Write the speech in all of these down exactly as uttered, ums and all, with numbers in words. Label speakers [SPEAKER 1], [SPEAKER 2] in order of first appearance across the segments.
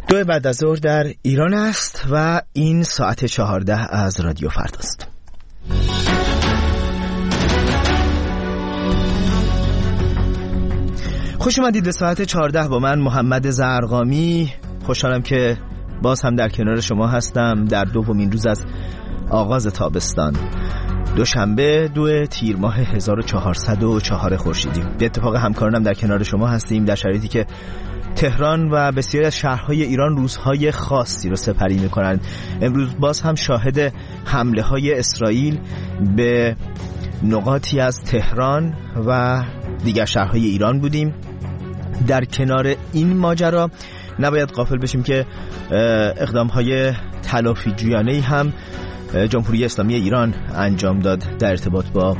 [SPEAKER 1] دو بعد از ظهر در ایران است و این ساعت چهارده از رادیو فرداست. خوش اومدید به ساعت چهارده با من محمد زرقامی. خوشحالم که باز هم در کنار شما هستم در دومین روز از آغاز تابستان، دوشنبه دو تیر ماه هزار و چهارصد و چهار خورشیدی. به اتفاق همکارانم در کنار شما هستیم در شرایطی که تهران و بسیاری از شهرهای ایران روزهای خاصی رو سپری می‌کنند. امروز باز هم شاهد حمله‌های اسرائیل به نقاطی از تهران و دیگر شهرهای ایران بودیم. در کنار این ماجرا نباید غافل بشیم که اقدام‌های تلافی جویانه‌ای هم جمهوری اسلامی ایران انجام داد در ارتباط با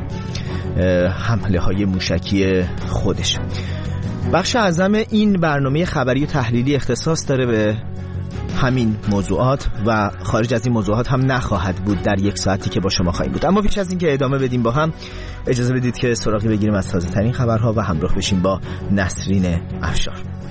[SPEAKER 1] حمله‌های موشکی خودش. بخش اعظم این برنامه خبری و تحلیلی اختصاص داره به همین موضوعات و خارج از این موضوعات هم نخواهد بود در یک ساعتی که با شما خواهیم بود. اما پیش از این که ادامه بدیم با هم، اجازه بدید که سراغی بگیریم از تازه ترین خبرها و همراه بشیم با نسرین افشار.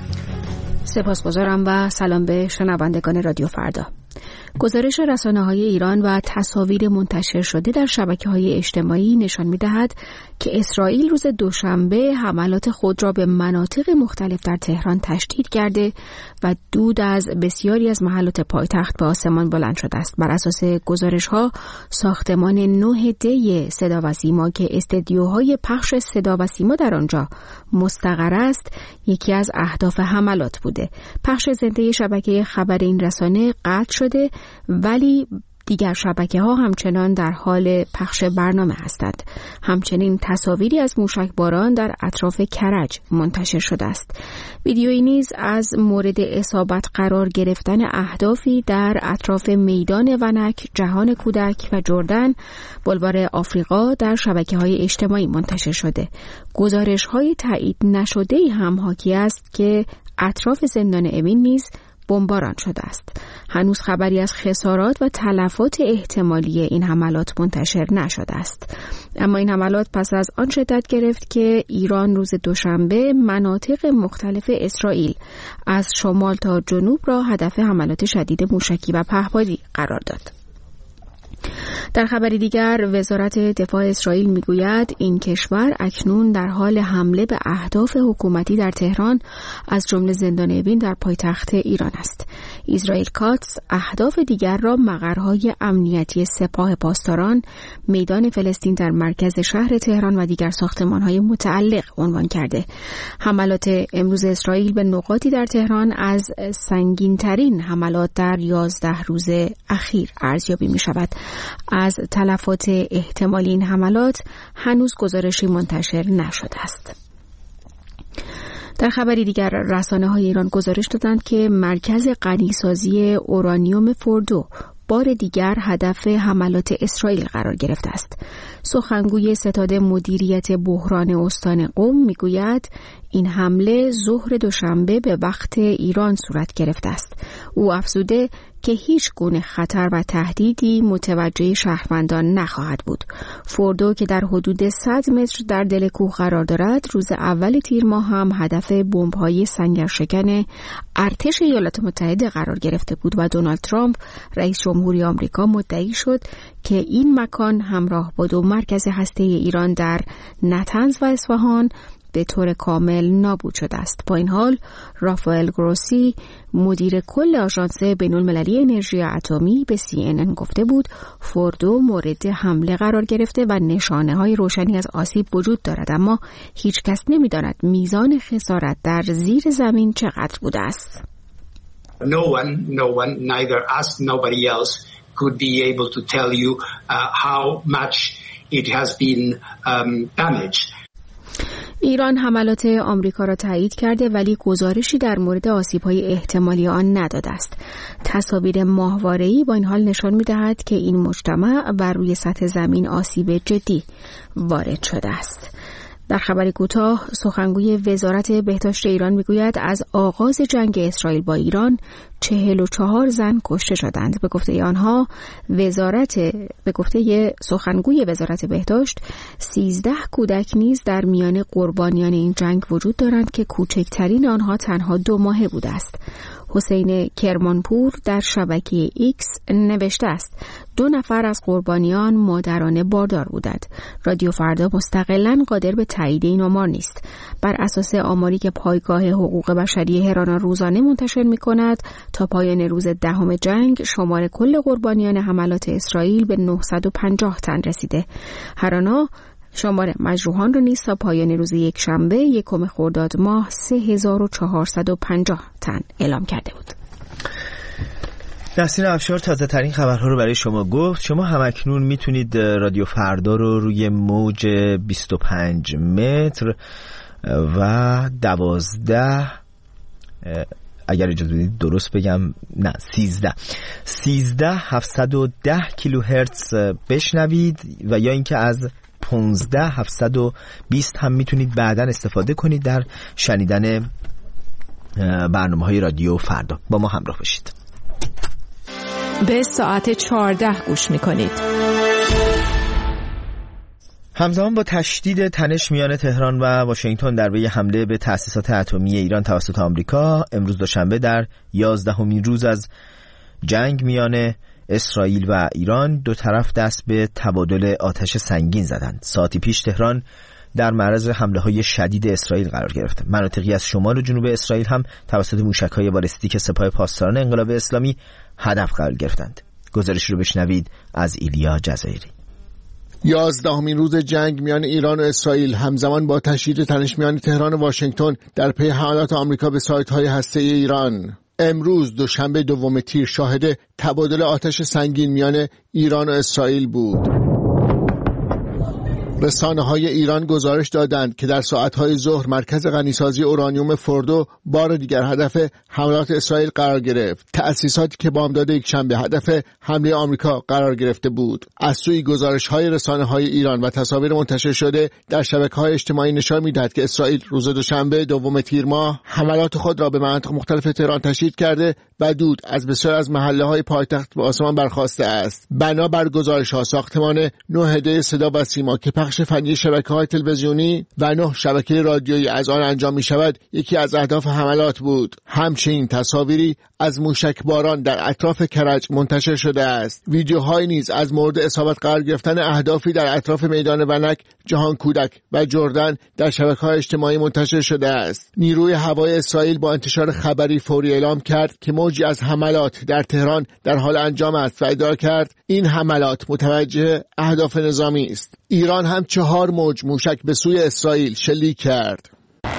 [SPEAKER 2] سپاسگزارم و سلام به شنوندگان رادیو فردا. گزارش رسانه‌های ایران و تصاویر منتشر شده در شبکه‌های اجتماعی نشان می‌دهد که اسرائیل روز دوشنبه حملات خود را به مناطق مختلف در تهران تشدید کرده و دود از بسیاری از محلات پایتخت به آسمان بلند شده است. بر اساس گزارش‌ها، ساختمان نه دی صدا و سیما که استدیوهای پخش صدا و سیما در آنجا مستقر است، یکی از اهداف حملات بوده. پخش زنده شبکه خبر این رسانه قطع شده، ولی دیگر شبکه‌ها همچنان در حال پخش برنامه هستند. همچنین تصاویری از موشکباران در اطراف کرج منتشر شده است. ویدیویی نیز از مورد اصابت قرار گرفتن اهدافی در اطراف میدان ونک، جهان کودک و جردن، بلوار آفریقا در شبکه‌های اجتماعی منتشر شده. گزارش‌های تایید نشده‌ای هم حاکی است که اطراف زندان اوین نیز بمباران شده است. هنوز خبری از خسارات و تلفات احتمالی این حملات منتشر نشده است. اما این حملات پس از آن شدت گرفت که ایران روز دوشنبه مناطق مختلف اسرائیل از شمال تا جنوب را هدف حملات شدید موشکی و پهپادی قرار داد. در خبری دیگر، وزارت دفاع اسرائیل میگوید این کشور اکنون در حال حمله به اهداف حکومتی در تهران از جمله زندان اوین در پایتخت ایران است. اسرائیل کاتس اهداف دیگر را مقرهای امنیتی سپاه پاسداران، میدان فلسطین در مرکز شهر تهران و دیگر ساختمان‌های متعلق عنوان کرده. حملات امروز اسرائیل به نقاطی در تهران از سنگین‌ترین حملات در یازده روز اخیر ارزیابی می‌شود. از تلفات احتمالی این حملات هنوز گزارشی منتشر نشده است. در خبری دیگر، رسانه‌های ایران گزارش دادند که مرکز غنیسازی اورانیوم فوردو بار دیگر هدف حملات اسرائیل قرار گرفته است. سخنگوی ستاد مدیریت بحران استان قم میگوید این حمله ظهر دوشنبه به وقت ایران صورت گرفته است. او افزوده که هیچ گونه خطر و تهدیدی متوجه شهروندان نخواهد بود. فوردو که در حدود صد متر در دل کوه قرار دارد، روز اول تیر ماه هم هدف بمب‌های سنگرشکن ارتش ایالات متحده قرار گرفته بود و دونالد ترامپ رئیس جمهوری آمریکا مدعی شد که این مکان همراه با دو مرکز هسته‌ای ایران در نتنز و اصفهان به طور کامل نابود شده است. با این حال، رافائل گروسی مدیر کل آژانس بین‌المللی انرژی اتمی به سی ان ان گفته بود فوردو مورد حمله قرار گرفته و نشانه‌های روشنی از آسیب وجود دارد، اما هیچ کس نمی‌داند میزان خسارت در زیر زمین چقدر بوده است.
[SPEAKER 3] No one, no one, neither us, nobody else could be able to tell you uh, how much it has been um, damaged.
[SPEAKER 2] ایران حملات آمریکا را تایید کرده ولی گزارشی در مورد آسیب‌های احتمالی آن نداده است. تصاویر ماهواره‌ای با این حال نشان می‌دهد که این مجتمع بر روی سطح زمین آسیب جدی وارد شده است. در خبری کوتاه، سخنگوی وزارت بهداشت ایران میگوید از آغاز جنگ اسرائیل با ایران چهل و چهار زن کشته شدند. به گفته آنها وزارت به گفته سخنگوی وزارت بهداشت سیزده کودک نیز در میان قربانیان این جنگ وجود دارند که کوچکترین آنها تنها دو ماهه بوده است. حسین کرمانپور در شبکه ایکس نوشته است دو نفر از قربانیان مادران باردار بودند. رادیو فردا مستقلاً قادر به تایید این آمار نیست. بر اساس آماری که پایگاه حقوق بشری هرانا روزانه منتشر می‌کند، تا پایان روز دهم جنگ شمار کل قربانیان حملات اسرائیل به نهصد و پنجاه تن رسیده. هرانا شمار مجروحان را نیز تا پایان روز یک شنبه یکم خرداد ماه سه هزار و چهارصد و پنجاه تن اعلام کرده بود.
[SPEAKER 1] نسرین افشار تازه ترین خبرها رو برای شما گفت. شما همکنون میتونید رادیو فردا رو روی موج بیست و پنج متر و دوازده، اگر اجازه بدید درست بگم، نه سیزده سیزده هفتصد و ده کیلوهرتز بشنوید و یا اینکه از پانزده هفتصد و بیست هم میتونید بعداً استفاده کنید در شنیدن برنامه‌های رادیو فردا. با ما همراه باشید.
[SPEAKER 4] به ساعت چهارده گوش میکنید.
[SPEAKER 1] همزمان با تشدید تنش میان تهران و واشنگتن در پی حمله به تأسیسات اتمی ایران توسط آمریکا، امروز دوشنبه در یازدهمین روز از جنگ میان اسرائیل و ایران، دو طرف دست به تبادل آتش سنگین زدند. ساعتی پیش تهران در معرض حمله‌های شدید اسرائیل قرار گرفت. مناطقی از شمال و جنوب اسرائیل هم توسط موشک‌های بالستیک سپاه پاسداران انقلاب اسلامی هدف قرار گرفتند. گزارش رو بشنوید از ایلیا جزایری.
[SPEAKER 5] یازدهمین روز جنگ میان ایران و اسرائیل همزمان با تشدید تنش میان تهران و واشنگتن در پی حملات آمریکا به سایت‌های هسته‌ای ایران. امروز دوشنبه دوم تیر شاهد تبادل آتش سنگین میان ایران و اسرائیل بود. رسانه‌های ایران گزارش دادند که در ساعت‌های ظهر مرکز غنیسازی اورانیوم فوردو بار دیگر هدف حملات اسرائیل قرار گرفت. تأسیساتی که بامداد یکشنبه هدف حمله آمریکا قرار گرفته بود. از سوی گزارش‌های رسانه‌های ایران و تصاویر منتشر شده در شبکه‌های اجتماعی نشان می‌دهد که اسرائیل روز دوشنبه دوم تیر ماه حملات خود را به مناطق مختلف تهران تشدید کرده و دود از بسیار از محله‌های پایتخت به آسمان برخاسته است. بنابر گزارش‌ها ساختمان نه هده صدا و سیما که بخش فنی شبکه‌های تلویزیونی و نه شبکه رادیویی از آن انجام می‌شود یکی از اهداف حملات بود. همچنین تصاویری از موشکباران در اطراف کرج منتشر شده است. ویدیوهای نیز از مورد اصابت قرار گرفتن اهدافی در اطراف میدان ونک، جهان کودک و جردن در شبکه‌های اجتماعی منتشر شده است. نیروی هوایی اسرائیل با انتشار خبری فوری اعلام کرد که موجی از حملات در تهران در حال انجام است و ادعا کرد این حملات متوجه اهداف نظامی است. ایران هم چهار موج موشک به سوی اسرائیل شلیک کرد.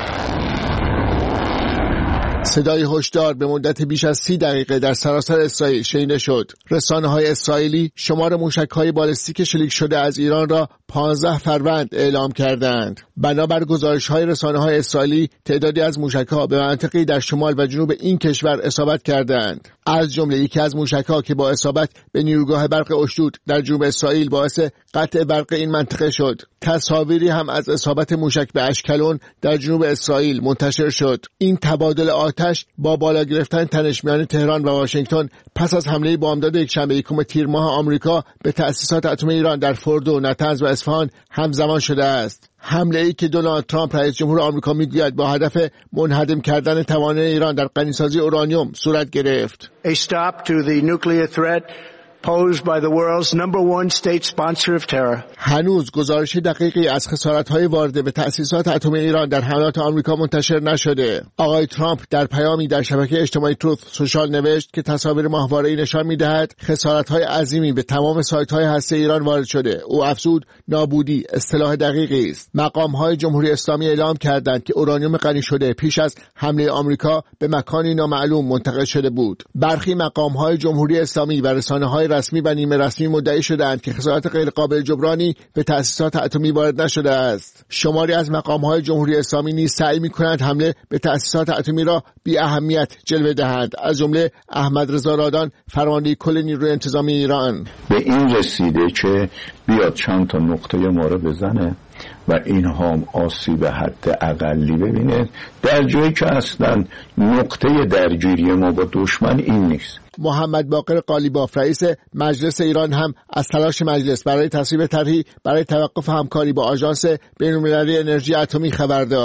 [SPEAKER 5] صدای هشدار به مدت بیش از سی دقیقه در سراسر اسرائیل شنیده شد. رسانه‌های اسرائیلی شمار موشک‌های بالستیک شلیک شده از ایران را پانزده فروند اعلام کردند. بنابر گزارش‌های رسانه‌های اسرائیلی تعدادی از موشک‌ها به مناطقی در شمال و جنوب این کشور اصابت کردند. از جمله یکی از موشک‌ها که با اصابت به نیروگاه برق اشدود در جنوب اسرائیل باعث قطع برق این منطقه شد. تصاویری هم از اصابت موشک به اشکلون در جنوب اسرائیل منتشر شد. این تبادل آتش با بالا گرفتن تنش میان تهران و واشنگتن پس از حمله بامداد یکشنبه یکم تیر ماه آمریکا به تأسیسات اتمی ایران در فوردو، نتنز و اصفهان همزمان شده است. حمله ای که دونالد ترامپ رئیس جمهور آمریکا میگوید با هدف منهدم کردن توانایی ایران در غنیسازی اورانیوم صورت گرفت.
[SPEAKER 6] A stop to the nuclear threat posed by the world's number one state sponsor of terror.
[SPEAKER 5] هنوز گزارش دقیقی از خسارت‌های وارده به تأسیسات اتمی ایران در حملات آمریکا منتشر نشده. آقای ترامپ در پیامی در شبکه اجتماعی تروث سوشال نوشت که تصاویر ماهواره‌ای نشان می‌دهد خسارت‌های عظیمی به تمام سایت‌های هسته‌ای ایران وارد شده. او افزود نابودی اصطلاح دقیقی است. مقام‌های جمهوری اسلامی اعلام کردند که اورانیوم غنی شده پیش از حمله آمریکا به مکانی نامعلوم منتقل شده بود. برخی مقام‌های جمهوری اسلامی و رسانه‌های رسمی و نیمه رسمی مدعی شدند که خسارات غیرقابل جبرانی به تأسیسات اتمی وارد نشده است. شماری از مقام‌های جمهوری اسلامی نیز سعی می‌کنند حمله به تأسیسات اتمی را بی اهمیت جلوه دهند. از جمله احمد رضا رادان، فرمانده کل نیروی انتظامی ایران.
[SPEAKER 7] به این رسیده که بیاد چند تا نقطه ما رو بزنه و اینها هم آسیب حد اقلی ببینه، در جایی که اصلا نقطه درگیری ما با دشمن این نیست.
[SPEAKER 5] محمد باقر قالیباف رئیس مجلس ایران هم از تلاش مجلس برای تصویب طرحی برای توقف همکاری با آژانس بین‌المللی انرژی اتمی خبر داد.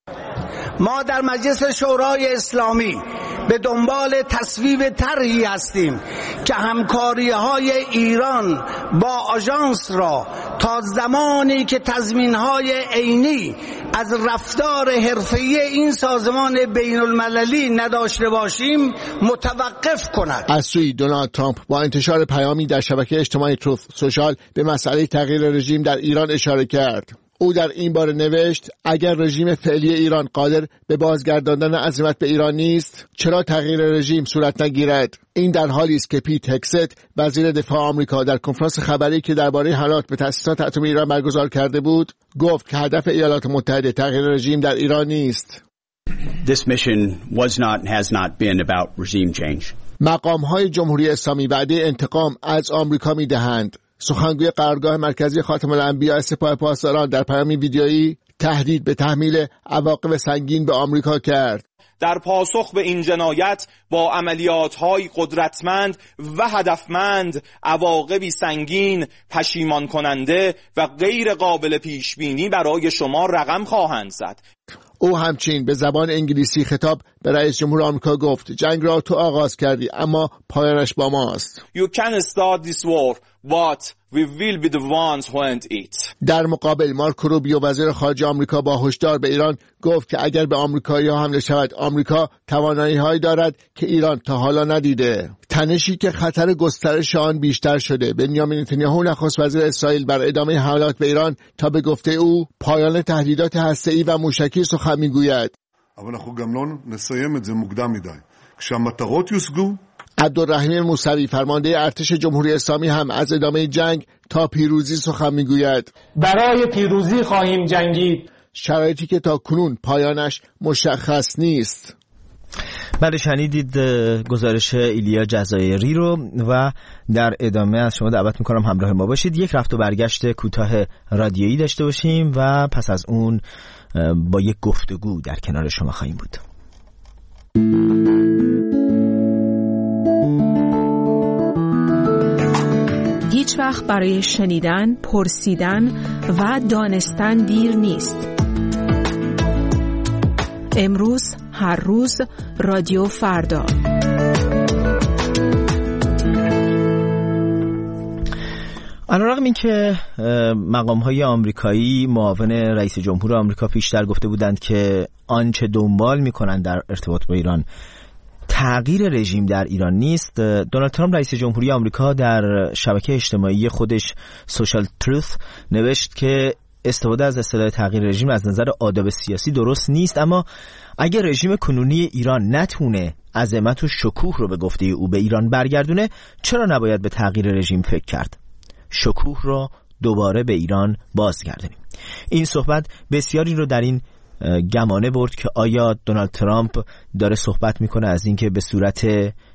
[SPEAKER 6] ما در مجلس شورای اسلامی به دنبال تصویب طرحی هستیم که همکاری‌های ایران با آژانس را تا زمانی که تضمین‌های عینی از رفتار حرفه‌ای این سازمان بین‌المللی نداشته باشیم متوقف کند.
[SPEAKER 5] از سوی دونالد ترامپ با انتشار پیامی در شبکه اجتماعی تروث سوشال به مسئله تغییر رژیم در ایران اشاره کرد. او در این باره نوشت اگر رژیم فعلی ایران قادر به بازگرداندن عظمت به ایران نیست، چرا تغییر رژیم صورت نگیرد؟ این در حالی است که پیت هگست وزیر دفاع آمریکا در کنفرانس خبری که درباره حملات به تأسیسات اتمی ایران برگزار کرده بود، گفت که هدف ایالات متحده تغییر رژیم در ایران نیست.
[SPEAKER 8] This mission was not and has not been about regime change.
[SPEAKER 5] مقام‌های جمهوری اسلامی وعده انتقام از آمریکا می‌دهند. سخنگوی قرارگاه مرکزی خاتم الانبیاء سپاه پاسداران در پیامی ویدیویی تهدید به تحمیل عواقب سنگین به آمریکا کرد.
[SPEAKER 9] در پاسخ به این جنایت با عملیات‌های قدرتمند و هدفمند عواقبی سنگین، پشیمان کننده و غیر قابل پیشبینی برای شما رقم خواهند زد.
[SPEAKER 5] او همچنین به زبان انگلیسی خطاب به رئیس جمهور آمریکا گفت جنگ را تو آغاز کردی اما پایانش با ماست.
[SPEAKER 9] You can start this war but we will be the ones who end it.
[SPEAKER 5] در مقابل مارکو روبیو وزیر خارجه آمریکا با هشدار به ایران گفت که اگر به آمریکایی‌ها حمله شود آمریکا توانایی‌هایی دارد که ایران تا حالا ندیده. تنشی که خطر گسترش آن بیشتر شده. بنیامین نتانیاهو نخست وزیر اسرائیل بر ادامه حملات به ایران تا به گفته او پایان تهدیدات هسته‌ای و موشکی سخن می‌گوید.
[SPEAKER 10] אבל אנחנו גם לא נסיים את זה מוקדם מדי. כשהמטרות יושגו
[SPEAKER 5] عبدالرحیم موسوی فرمانده ارتش جمهوری اسلامی هم از ادامه جنگ تا پیروزی سخن میگوید.
[SPEAKER 11] برای پیروزی خواهیم جنگید،
[SPEAKER 5] شرایطی که تا کنون پایانش مشخص نیست.
[SPEAKER 1] بله، شنیدید گزارش ایلیا جزایری رو و در ادامه از شما دعوت میکنم همراه ما باشید. یک رفت و برگشت کوتاه رادیویی داشته باشیم و پس از اون با یک گفتگو در کنار شما خواهیم بود.
[SPEAKER 4] هیچ وقت برای شنیدن، پرسیدن و دانستن دیر نیست. امروز، هر روز، رادیو فردا.
[SPEAKER 1] علیرغم این که مقام‌های آمریکایی معاون رئیس جمهور آمریکا پیشتر گفته بودند که آنچه دنبال می‌کنند در ارتباط با ایران تغییر رژیم در ایران نیست، دونالد ترامپ رئیس جمهوری آمریکا در شبکه اجتماعی خودش سوشال تروث نوشت که استفاده از اصطلاح تغییر رژیم از نظر آداب سیاسی درست نیست، اما اگر رژیم کنونی ایران نتونه عظمت و شکوه رو به گفته او به ایران برگردونه، چرا نباید به تغییر رژیم فکر کرد؟ شکوه رو دوباره به ایران بازگردونیم. این صحبت بسیاری رو در این گمانه برد که آیا دونالد ترامپ داره صحبت میکنه از اینکه به صورت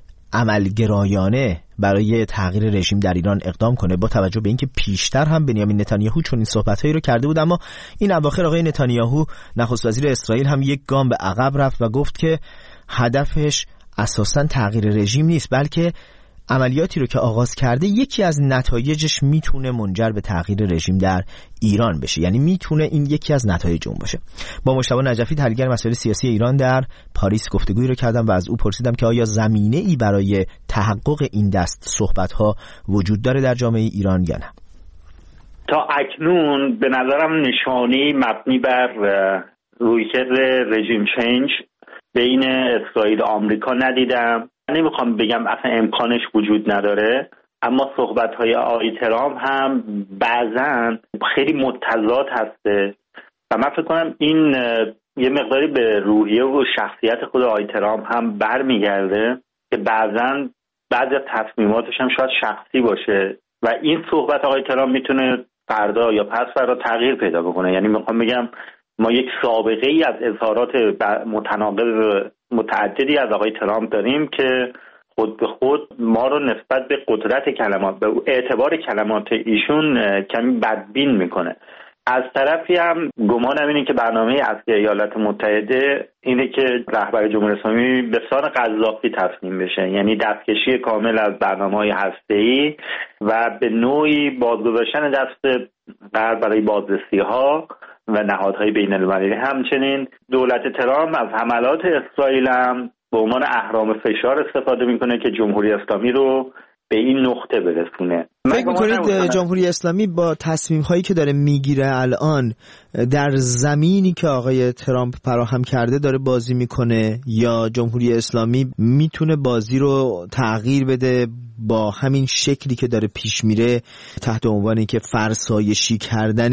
[SPEAKER 1] عملگرایانه برای تغییر رژیم در ایران اقدام کنه، با توجه به اینکه پیشتر هم بنیامین نتانیاهو چون این صحبت‌هایی رو کرده بود، اما این اواخر آقای نتانیاهو نخست وزیر اسرائیل هم یک گام به عقب رفت و گفت که هدفش اساساً تغییر رژیم نیست، بلکه عملیاتی رو که آغاز کرده یکی از نتایجش میتونه منجر به تغییر رژیم در ایران بشه، یعنی میتونه این یکی از نتایج اون باشه. با مجتبی نجفی تحلیلگر مسائل سیاسی ایران در پاریس گفتگویی رو کردم و از او پرسیدم که آیا زمینه ای برای تحقق این دست صحبت‌ها وجود داره در جامعه ایران یا نه.
[SPEAKER 12] تا اکنون به نظرم نشانی مبنی بر رویکرد رژیم چنج بین اسرائیل و آمریکا ندیدم. نمیخوام بگم اصلا امکانش وجود نداره، اما صحبت‌های آقای ترامپ هم بعضاً خیلی متضاد هسته و من فکر کنم این یه مقداری به روحیه و شخصیت خود آقای ترامپ هم برمیگرده که بعضاً بعضی از تصمیماتش هم شاید شخصی باشه و این صحبت آقای ترامپ میتونه فردا یا پس فردا تغییر پیدا بکنه. یعنی میخوام بگم ما یک سابقه ای از اظهارات متناقض متعددی از آقای ترامپ داریم که خود به خود ما رو نسبت به قدرت کلمات، به اعتبار کلمات ایشون کمی بدبین میکنه. از طرفی هم گمانم اینه که برنامه اصلی ایالات متحده اینه که رهبر جمهوری اسلامی به سان قذافی تصمیم بشه، یعنی دستکشی کامل از برنامه‌های هسته‌ای و به نوعی بازگذاشتن دست غرب برای بازرسی‌ها و نهادهای بین المللی. همچنین دولت ترامپ از حملات اسرائیل هم به عنوان اهرام فشار استفاده میکنه که جمهوری اسلامی رو به این نقطه برسونه.
[SPEAKER 1] فکر میکنید جمهوری اسلامی با تصمیم هایی که داره میگیره الان در زمینی که آقای ترامپ فراهم کرده داره بازی میکنه، یا جمهوری اسلامی میتونه بازی رو تغییر بده با همین شکلی که داره پیش میره تحت عنوانی که فرسایشی کردن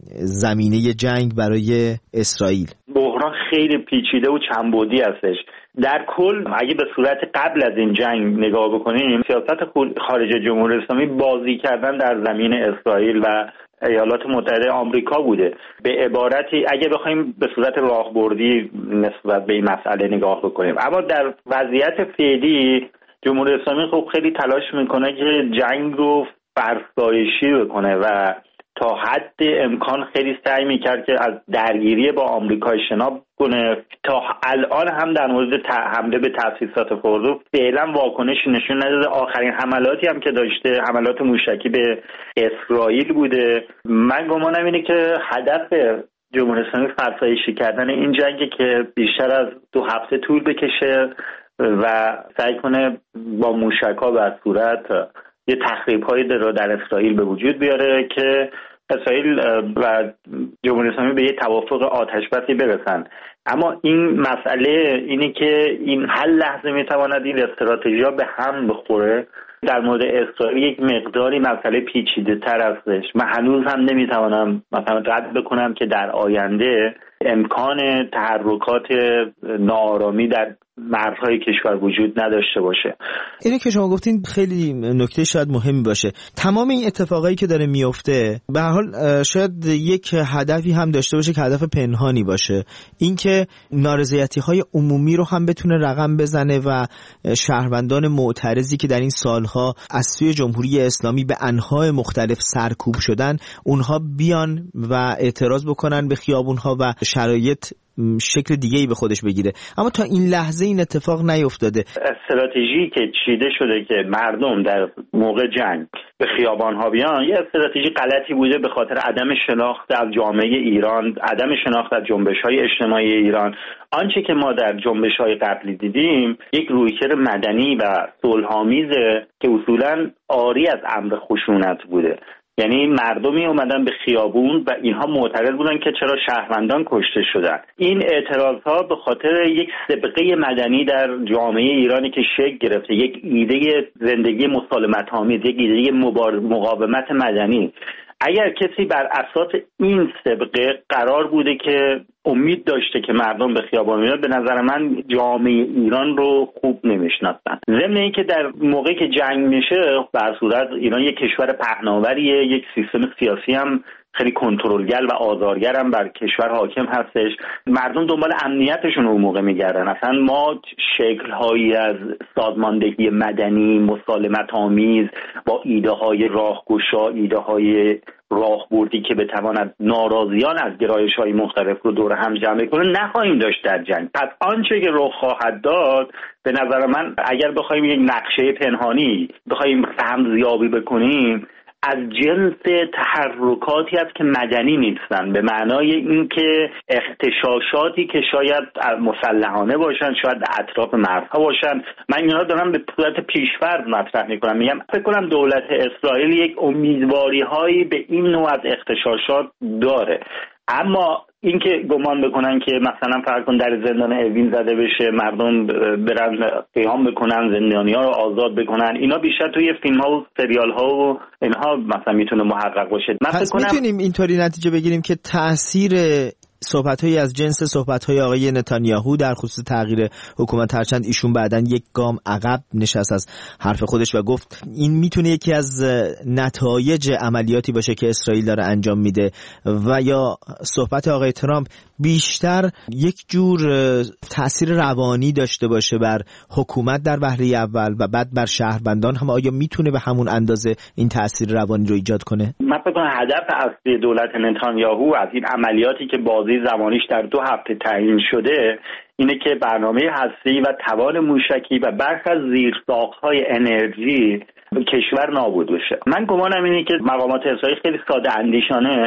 [SPEAKER 1] زمینه جنگ برای اسرائیل؟
[SPEAKER 12] بحران خیلی پیچیده و چندبعدی هستش. در کل اگه به صورت قبل از این جنگ نگاه بکنیم، سیاست خارجه جمهوری اسلامی بازی کردن در زمین اسرائیل و ایالات متحده آمریکا بوده. به عبارتی اگه بخوایم به صورت راهبردی نسبت به این مسئله نگاه بکنیم، اما در وضعیت فعلی جمهوری اسلامی خب خیلی تلاش میکنه که جنگ رو فرسایشی بکنه و تا حد امکان خیلی سعی میکرد که از درگیری با آمریکا اجتناب کنه. تا الان هم در مورد حمله به تأسیسات فردو فعلا واکنشی نشون نداده. آخرین حملاتی هم که داشته حملات موشکی به اسرائیل بوده. من گمانم اینه که هدف جمهوری اسلامی فرسایشی کردن این جنگی که بیشتر از دو هفته طول بکشه و سعی کنه با موشک‌ها و صورت یه تخریب‌هایی رو در اسرائیل به وجود بیاره که اسرائیل و جمهوری اسلامی به یه توافق آتش‌بسی برسن. اما این مسئله اینه که این هر لحظه میتواند این استراتژی‌ها به هم بخوره. در مورد اسرائیل یک مقداری مسئله پیچیده تر هستش. من هنوز هم نمیتوانم مثلا رد بکنم که در آینده امکان تحرکات ناآرامی در مرزهای کشور وجود نداشته باشه.
[SPEAKER 1] اینه که شما گفتین خیلی نکته شاید مهمی باشه. تمام این اتفاقایی که داره میفته به هر حال شاید یک هدفی هم داشته باشه که هدف پنهانی باشه، اینکه نارضایتی‌های عمومی رو هم بتونه رقم بزنه و شهروندان معترضی که در این سالها از سوی جمهوری اسلامی به انواع مختلف سرکوب شدن، اونها بیان و اعتراض بکنن به خیابون‌ها و شرایط شکل دیگه‌ای به خودش بگیره. اما تا این لحظه این اتفاق نیفتاده.
[SPEAKER 12] استراتژی که چیده شده که مردم در موقع جنگ به خیابان‌ها بیان، یه استراتژی غلطی بوده به خاطر عدم شناخت از جامعه ایران، عدم شناخت از جنبش‌های اجتماعی ایران. آنچه که ما در جنبش‌های قبلی دیدیم یک رویکرد مدنی و صلح‌آمیزه که اصولاً عاری از امر خشونت بوده. یعنی مردمی اومدن به خیابون و اینها معترض بودن که چرا شهروندان کشته شدن. این اعتراضها به خاطر یک سابقه مدنی در جامعه ایرانی که شکل گرفته، یک ایده زندگی مسالمت‌آمیز، یک ایده مقاومت مدنی. اگر کسی بر اساس این سابقه قرار بوده که امید داشته که مردم به خیابان میاد، به نظر من جامعه ایران رو خوب نمیشناسن. ضمن اینکه در موقعی که جنگ میشه به هر صورت ایران یک کشور پهناوریه، یک سیستم سیاسی هم خیلی کنترلگر و آزارگر هم بر کشور حاکم هستش. مردم دنبال امنیتشون رو اون موقع میگردن. اصلا ما شکل‌هایی از سازماندهی مدنی مسالمت آمیز با ایده های راهگشا، ایده های راهبردی که بتواند ناراضیان از گرایش‌های مختلف رو دور هم جمع کنه نخواهیم داشت در جنگ. پس آنچه که رخ خواهد داد به نظر من اگر بخوایم یک نقشه پنهانی بخوایم رمزیابی بکنیم، از جنس تحرکاتی است که مدنی نیستن، به معنای اینکه اغتشاشاتی که شاید مسلحانه باشن، شاید اطراف مرزها باشن. من اینا دارم به صورت پیش‌فرض مطرح میکنم. میگم فکر کنم دولت اسرائیل یک امیدواری هایی به این نوع از اغتشاشات داره، اما اینکه گمان بکنن که مثلا فرض کن در زندان اوین زده بشه، مردم برن قیام بکنن، زندانی‌ها رو آزاد بکنن، اینا بیشتر توی فیلم‌ها و سریال‌ها و اینها مثلا میتونه محقق باشه. من
[SPEAKER 1] پس میتونیم اینطوری نتیجه بگیریم که تأثیر صحبت‌هایی از جنس صحبت‌های آقای نتانیاهو در خصوص تغییر حکومت، هرچند ایشون بعداً یک گام عقب نشست از حرف خودش و گفت این میتونه یکی از نتایج عملیاتی باشه که اسرائیل داره انجام میده، و یا صحبت آقای ترامپ بیشتر یک جور تأثیر روانی داشته باشه بر حکومت در وهله اول و بعد بر شهروندان هم، آیا میتونه به همون اندازه این تأثیر روانی رو ایجاد کنه؟
[SPEAKER 12] من فکر کنم هدف اصلی دولت نتانیاهو از این عملیاتی که بازی زمانیش در دو هفته تعیین شده اینه که برنامه هسته‌ای و توان موشکی و برخی از زیرساخت‌های انرژی کشور نابود بشه. من گمانم اینه که مقامات اسرائیل خیلی ساده اندیشانه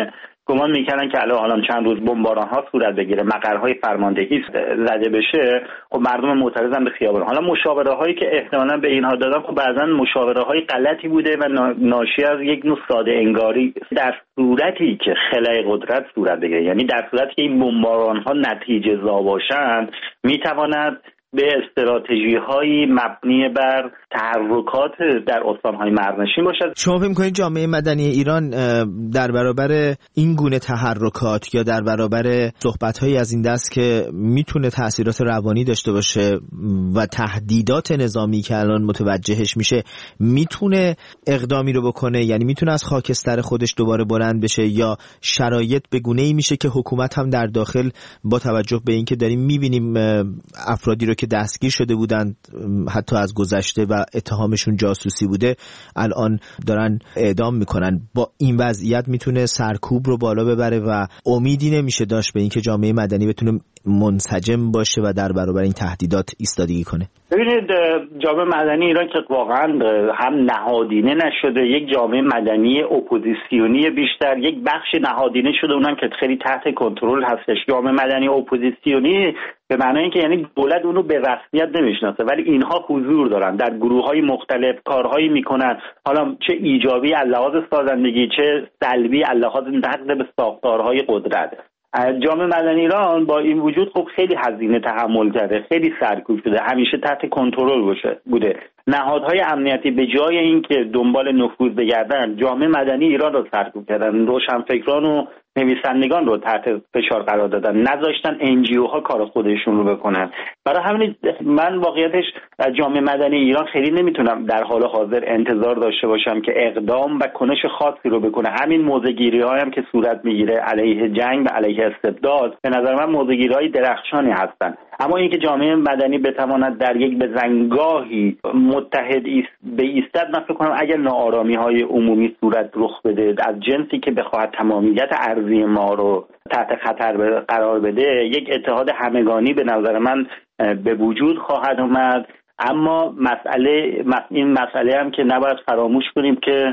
[SPEAKER 12] گمان میکردن که الان الان چند روز بمباران ها صورت بگیره، مقرهای فرماندهی زده بشه، خب مردم معترضن به خیابان. حالا مشاوره هایی که احتمالاً به اینها دادن خب بعضن مشاوره های غلطی بوده و ناشی از یک نوع ساده انگاری در صورتی که خلای قدرت صورت بگیره، یعنی در صورتی که این بمباران ها نتیجه زا باشند میتواند به استراتژی‌های مبنی بر تحرکات در استان‌های مرزنشین باشد.
[SPEAKER 1] شما فکر می‌کنید جامعه مدنی ایران در برابر این گونه تحرکات یا در برابر صحبت‌هایی از این دست که میتونه تأثیرات روانی داشته باشه و تهدیدات نظامی که الان متوجهش میشه میتونه اقدامی رو بکنه، یعنی میتونه از خاکستر خودش دوباره بلند بشه، یا شرایط به گونه‌ای میشه که حکومت هم در داخل با توجه به اینکه داریم می‌بینیم افرادی رو که دستگیر شده بودند حتی از گذشته و اتهامشون جاسوسی بوده الان دارن اعدام میکنن، با این وضعیت میتونه سرکوب رو بالا ببره و امیدی نمیشه داشت به اینکه جامعه مدنی بتونه منسجم باشه و در برابر این تهدیدات ایستادگی کنه؟
[SPEAKER 12] ببینید جامعه مدنی ایران که واقعا هم نهادینه نشده، یک جامعه مدنی اپوزیسیونی بیشتر، یک بخش نهادینه شده اونم که خیلی تحت کنترل هستش. جامعه مدنی اپوزیسیونی به معنای اینکه یعنی دولت اونو به رسمیت نمیشناسه ولی اینها حضور دارن در گروه‌های مختلف، کارهایی میکنن، حالا چه ایجابی از لحاظ سازندگی چه سلبی از لحاظ نقد به ساختارهای قدرت. جامعه مدنی ایران با این وجود خب خیلی هزینه تحمل کرده، خیلی سرکوب شده، همیشه تحت کنترل بوده. نهادهای امنیتی به جای اینکه دنبال نفوذ بگردن، جامعه مدنی ایران رو سرکوب کردن، روشنفکران و نویسندگان رو تحت فشار قرار دادن، نذاشتن ان جی او ها کار خودشون رو بکنن. برای همین من واقعیتش از جامعه مدنی ایران خیلی نمیتونم در حال حاضر انتظار داشته باشم که اقدام و کنش خاصی رو بکنه. همین موضع‌گیری های هم که صورت میگیره علیه جنگ و علیه استبداد به نظر من موضع‌گیری های درخشانی هستن، اما اینکه جامعه مدنی بتواند در یک بزنگاهی متحد به ایستاد، من فکر کنم اگر ناآرامی های عمومی صورت رخ بده از جنسی که بخواهد تمامیت ارضی ما رو تحت خطر قرار بده، یک اتحاد همگانی به نظر من به وجود خواهد اومد. اما مسئله این مسئله هم که نباید فراموش کنیم که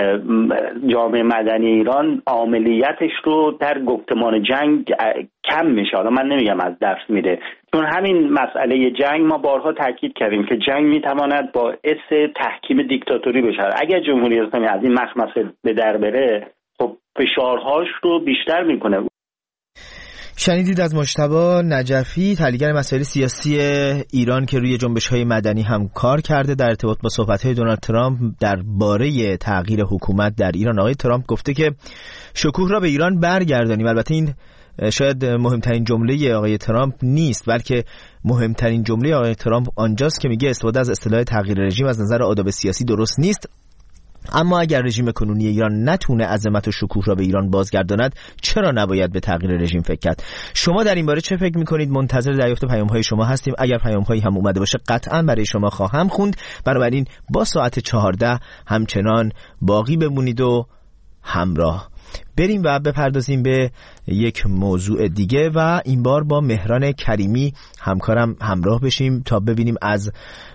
[SPEAKER 12] جامعه مدنی ایران عاملیتش رو در گفتمان جنگ کم میشه. حالا من نمیگم از دست میره، چون همین مسئله جنگ ما بارها تاکید کردیم که جنگ میتواند باعث تحکیم دیکتاتوری بشه. اگر جمهوری اسلامی از این مخمصه به در بره خب فشارهاش رو بیشتر میکنه.
[SPEAKER 1] شنیدید از مجتبی نجفی، تحلیلگر مسائل سیاسی ایران که روی جنبش‌های مدنی هم کار کرده در ارتباط با صحبت‌های دونالد ترامپ درباره تغییر حکومت در ایران. آقای ترامپ گفته که شکوه را به ایران برگردانیم. البته این شاید مهمترین جمله آقای ترامپ نیست، بلکه مهمترین جمله آقای ترامپ آنجاست که میگه استفاده از اصطلاح تغییر رژیم از نظر آداب سیاسی درست نیست، اما اگر رژیم کنونی ایران نتونه عظمت و شکوه را به ایران بازگرداند چرا نباید به تغییر رژیم فکر کرد؟ شما در این باره چه فکر میکنید؟ منتظر دریافت پیام‌های شما هستیم. اگر پیام‌هایی هم اومده باشه قطعا برای شما خواهم خوند. بنابراین با ساعت چهارده همچنان باقی بمونید و همراه. بریم و بپردازیم به یک موضوع دیگه و این بار با مهران کریمی همکارم همراه بشیم تا ببینیم از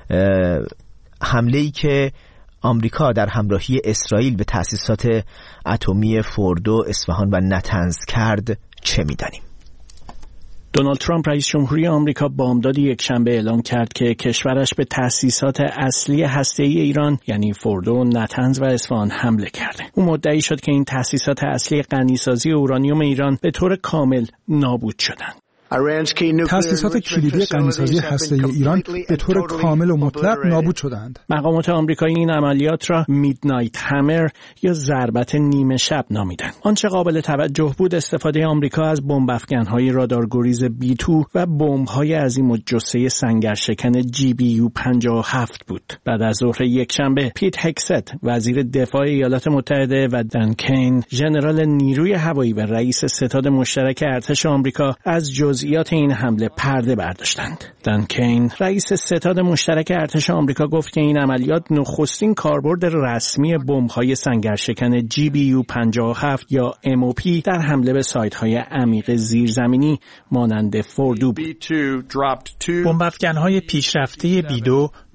[SPEAKER 1] حمله‌ای که آمریکا در همراهی اسرائیل به تأسیسات اتمی فوردو، اصفهان و نتنز کرد چه می‌دانیم.
[SPEAKER 13] دونالد ترامپ رئیس جمهوری آمریکا بامداد یکشنبه اعلام کرد که کشورش به تأسیسات اصلی هسته‌ای ایران یعنی فوردو، نتنز و اصفهان حمله کرده. او مدعی شد که این تأسیسات اصلی غنیسازی اورانیوم ایران به طور کامل نابود شدند.
[SPEAKER 14] تأسیسات کلیدی غنیسازی هسته‌ای ایران به طور کامل و مطلق نابود شدند.
[SPEAKER 13] مقامات آمریکایی این عملیات را میدنایت همر یا ضربت نیمه شب نامیدند. آنچه قابل توجه بود استفاده آمریکا از بمب افکن‌های رادارگریز بی دو و بمب‌های عظیم الجثه سنگرشکن جی بی یو پنجاه و هفت بود. بعد از ظهر یکشنبه پیت هکست وزیر دفاع ایالات متحده و دان کین ژنرال نیروی هوایی و رئیس ستاد مشترک ارتش آمریکا از جزئیات این حمله پرده برداشتند. دان کین رئیس ستاد مشترک ارتش آمریکا گفت که این عملیات نخستین کاربرد رسمی بمب‌های سنگرشکن جی بی یو پنجاه و هفت یا ام او پی در حمله به سایت‌های عمیق زیرزمینی مانند فوردو بود.
[SPEAKER 15] بمب افکن‌های پیشرفته بی دو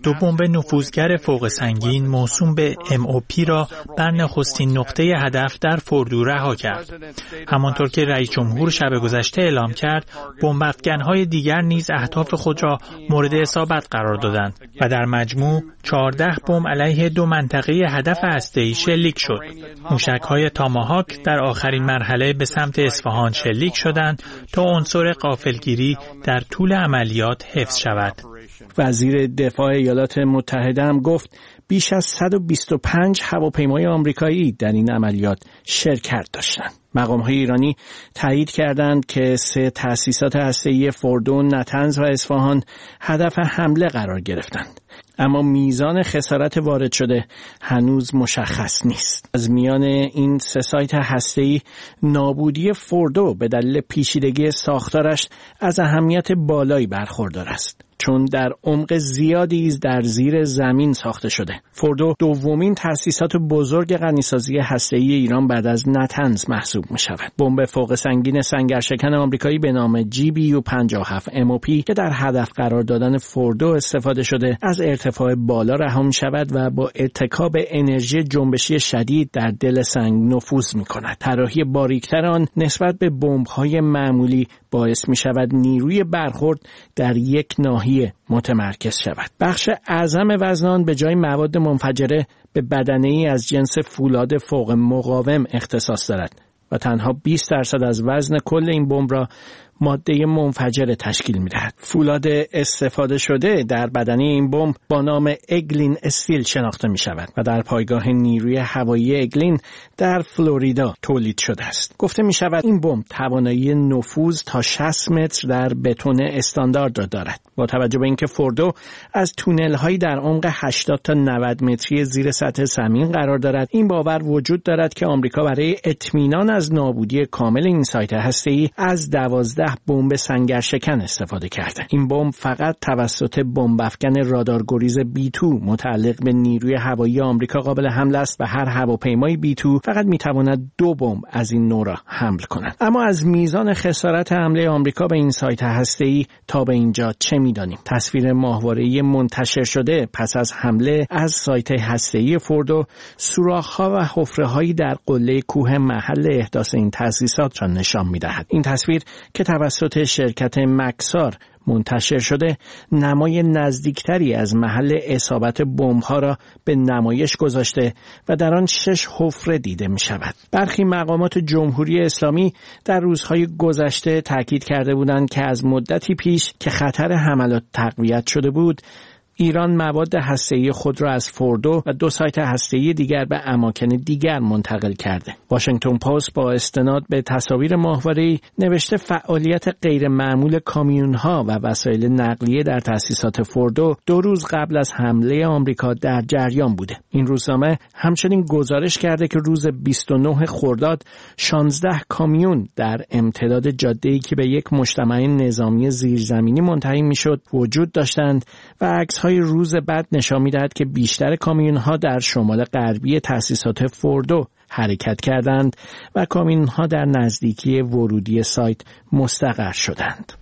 [SPEAKER 15] دو بمب نفوذگر فوق سنگین موسوم به ام او پی را بر نخستین نقطه هدف در فوردو رها کرد. همانطور که رئیس جمهور شب گذشته اعلام کرد، بمب افکن‌های دیگر نیز اهداف خود را مورد اصابت قرار دادند و در مجموع چهارده بمب علیه دو منطقه هدف هسته‌ای شلیک شد. موشک‌های تاماهاک در آخرین مرحله به سمت اصفهان شلیک شدند تا عنصر غافلگیری در طول عملیات حفظ شود.
[SPEAKER 13] وزیر دفاع ایالات متحده هم گفت بیش از صد و بیست و پنج هواپیمای آمریکایی در این عملیات شرکت داشتند. مقام‌های ایرانی تایید کردند که سه تأسیسات هسته‌ای فوردو، نتنز و اصفهان هدف حمله قرار گرفتند. اما میزان خسارت وارد شده هنوز مشخص نیست. از میان این سه سایت هسته‌ای نابودی فوردو به دلیل پیچیدگی ساختارش از اهمیت بالایی برخوردار است، چون در عمق زیادی در زیر زمین ساخته شده. فوردو دومین تأسیسات بزرگ غنیسازی هسته‌ای ایران بعد از نتنز محسوب می شود. بمب فوق سنگین سنگرشکن آمریکایی به نام جی بی یو پنجاه و هفت ام او پی که در هدف قرار دادن فوردو استفاده شده از ارتفاع بالا رها می شود و با اتکا به انرژی جنبشی شدید در دل سنگ نفوذ می کند. طراحی باریکتر آن نسبت به بمب‌های معمولی باعث می شود نیروی برخورد در یک ناحیه متمرکز شود. بخش اعظم وزن آن به جای مواد منفجره به بدنه‌ای از جنس فولاد فوق مقاوم اختصاص دارد و تنها بیست درصد از وزن کل این بمب را ماده منفجره تشکیل می‌دهد. فولاد استفاده شده در بدنه این بمب با نام اگلین استیل شناخته می‌شود و در پایگاه نیروی هوایی اگلین در فلوریدا تولید شده است. گفته می‌شود این بمب توانایی نفوذ تا شصت متر در بتون استاندارد را دارد. با توجه به اینکه فوردو از تونل‌هایی در عمق هشتاد تا نود متری زیر سطح زمین قرار دارد، این باور وجود دارد که آمریکا برای اطمینان از نابودی کامل این سایت هسته‌ای از دوازده بمب سنگرشکن استفاده کرده. این بمب فقط توسط بمب افکن رادارگریز بی تو متعلق به نیروی هوایی آمریکا قابل حمل است و هر هواپیمای بی تو فقط میتواند دو بمب از این نوع را حمل کند. اما از میزان خسارت حمله آمریکا به این سایت هسته‌ای تا به اینجا چه میدانیم؟ تصویر ماهواره‌ای منتشر شده پس از حمله از سایت هسته‌ای فوردو سوراخ‌ها و حفره‌هایی در قله کوه محل احداث این تأسیسات را نشان می‌دهد. این تصویر که توسط شرکت مکسار منتشر شده نمای نزدیکتری از محل اصابت بمب‌ها را به نمایش گذاشته و در آن شش حفره دیده می شود. برخی مقامات جمهوری اسلامی در روزهای گذشته تاکید کرده بودند که از مدتی پیش که خطر حملات تقویت شده بود، ایران مواد هسته‌ای خود را از فوردو و دو سایت هسته‌ای دیگر به اماکن دیگر منتقل کرده. واشنگتن پست با استناد به تصاویر ماهواره‌ای نوشته فعالیت غیر معمول کامیون‌ها و وسایل نقلیه در تأسیسات فوردو دو روز قبل از حمله آمریکا در جریان بوده. این روزنامه همچنین گزارش کرده که روز بیست و نه خرداد شانزده کامیون در امتداد جاده‌ای که به یک مجتمع نظامی زیرزمینی منتهی می‌شد وجود داشتند و عکس‌های روز بعد نشان می‌دهد که بیشتر کامیون‌ها در شمال غربی تأسیسات فوردو حرکت کردند و کامیون‌ها در نزدیکی ورودی سایت مستقر شدند.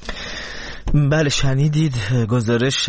[SPEAKER 1] بله، شنیدید گزارش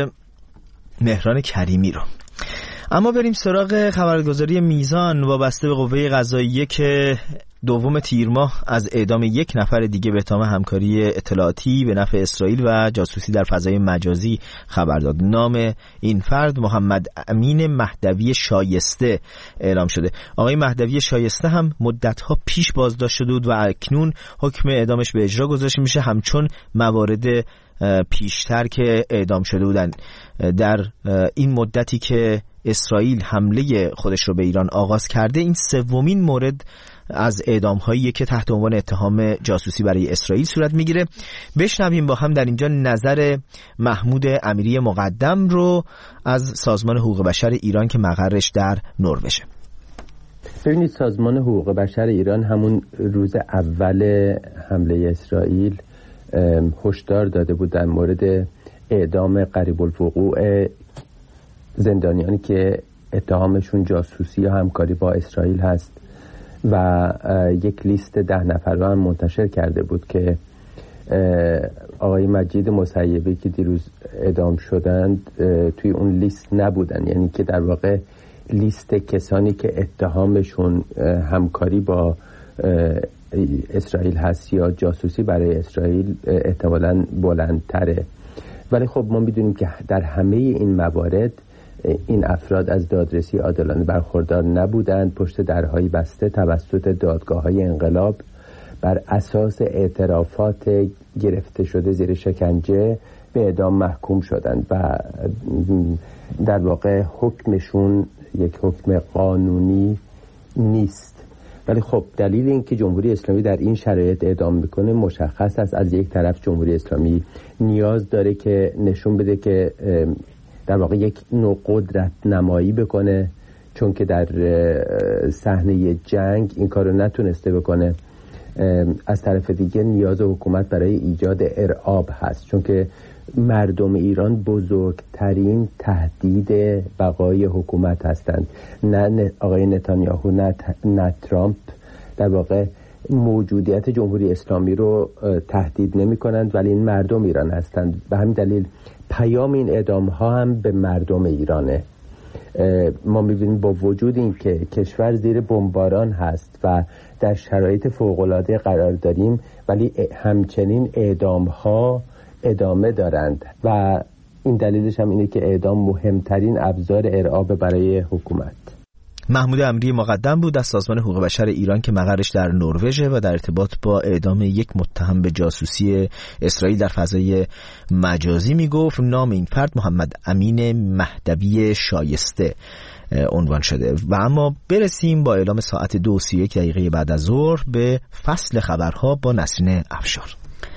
[SPEAKER 1] مهران کریمی رو. اما بریم سراغ خبرگزاری میزان وابسته به قوه قضاییه که دوم تیر ماه از اعدام یک نفر دیگه به اتهام همکاری اطلاعاتی به نفع اسرائیل و جاسوسی در فضای مجازی خبر داد. نام این فرد محمد امین مهدوی شایسته اعلام شده. آقای مهدوی شایسته هم مدت‌ها پیش بازداشت شده بود و اکنون حکم اعدامش به اجرا گذاشته میشه، همچون موارد پیشتر که اعدام شده بودن. در این مدتی که اسرائیل حمله خودش رو به ایران آغاز کرده، این سومین مورد از اعدام هایی که تحت عنوان اتهام جاسوسی برای اسرائیل صورت میگیره. بشنویم با هم در اینجا نظر محمود امیری مقدم رو از سازمان حقوق بشر ایران که مقرش در نروژه.
[SPEAKER 16] ببینید، سازمان حقوق بشر ایران همون روز اول حمله اسرائیل هشدار داده بود در مورد اعدام قریب الوقوع زندانیانی که اتهامشون جاسوسی یا همکاری با اسرائیل هست و یک لیست ده نفره هم منتشر کرده بود که آقای مجید مسیبی که دیروز اعدام شدند توی اون لیست نبودن، یعنی که در واقع لیست کسانی که اتهامشون همکاری با اسرائیل هست یا جاسوسی برای اسرائیل احتمالاً بلندتره. ولی خب ما میدونیم که در همه این موارد این افراد از دادرسی عادلانه برخوردار نبودند. پشت درهای بسته توسط دادگاه‌های انقلاب بر اساس اعترافات گرفته شده زیر شکنجه به اعدام محکوم شدند و در واقع حکمشون یک حکم قانونی نیست. ولی خب دلیل این که جمهوری اسلامی در این شرایط اعدام میکنه مشخص است. از یک طرف جمهوری اسلامی نیاز داره که نشون بده که در واقع یک نوع قدرت نمایی بکنه، چون که در صحنه جنگ این کارو نتونسته بکنه. از طرف دیگه نیاز حکومت برای ایجاد ارعاب هست، چون که مردم ایران بزرگترین تهدید بقای حکومت هستند. نه آقای نتانیاهو نه, نه ترامپ در واقع موجودیت جمهوری اسلامی رو تهدید نمی کنند، ولی این مردم ایران هستند. به همین دلیل پیام این اعدام ها هم به مردم ایرانه. ما می‌بینیم با وجود این که کشور زیر بمباران هست و در شرایط فوق‌العاده قرار داریم، ولی همچنین اعدام ها ادامه دارند و این دلیلش هم اینه که اعدام مهمترین ابزار ارعاب برای حکومت.
[SPEAKER 1] محمود امری مقدم بود از سازمان حقوق بشر ایران که مقرش در نروژ و در ارتباط با اعدام یک متهم به جاسوسی اسرائیل در فضای مجازی میگفت نام این فرد محمد امین مهدوی شایسته عنوان شده. و اما برسیم با اعلام ساعت دو و سی و یک دقیقه بعد از ظهر به فصل خبرها با نسرین افشار.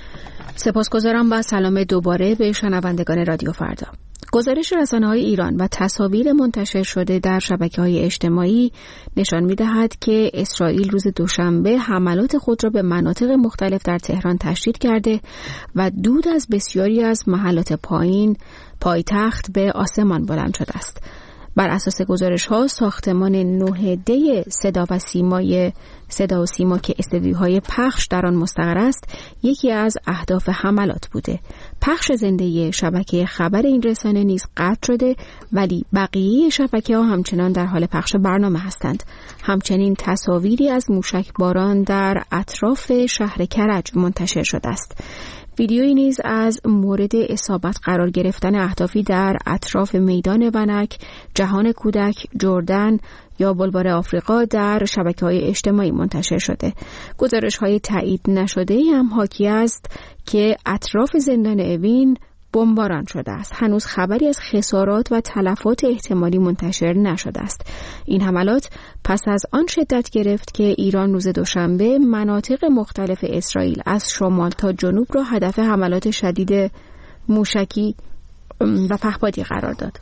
[SPEAKER 2] سپاسگزارم و سلام دوباره به شنوندگان رادیو فردا. گزارش رسانه‌های ایران و تصاویر منتشر شده در شبکه‌های اجتماعی نشان می‌دهد که اسرائیل روز دوشنبه حملات خود را به مناطق مختلف در تهران تشدید کرده و دود از بسیاری از محلات پایین پایتخت به آسمان بلند شده است. بر اساس گزارش‌ها ساختمان نه دی صدا و سیمای صدا و سیما که استدیوهای پخش در آن مستقر است یکی از اهداف حملات بوده. پخش زنده شبکه خبر این رسانه نیز قطع شده، ولی بقیه شبکه‌ها همچنان در حال پخش برنامه هستند. همچنین تصاویری از موشکباران در اطراف شهر کرج منتشر شده است. ویدیویی نیز از مورد اصابت قرار گرفتن اهدافی در اطراف میدان ونک، جهان کودک، جردن یا بلوار آفریقا در شبکه‌های اجتماعی منتشر شده. گزارش‌های تایید نشده هم حاکی است که اطراف زندان اوین بمباران شده است. هنوز خبری از خسارات و تلفات احتمالی منتشر نشده است. این حملات پس از آن شدت گرفت که ایران روز دوشنبه مناطق مختلف اسرائیل از شمال تا جنوب را هدف حملات شدید موشکی و پهپادی قرار داد.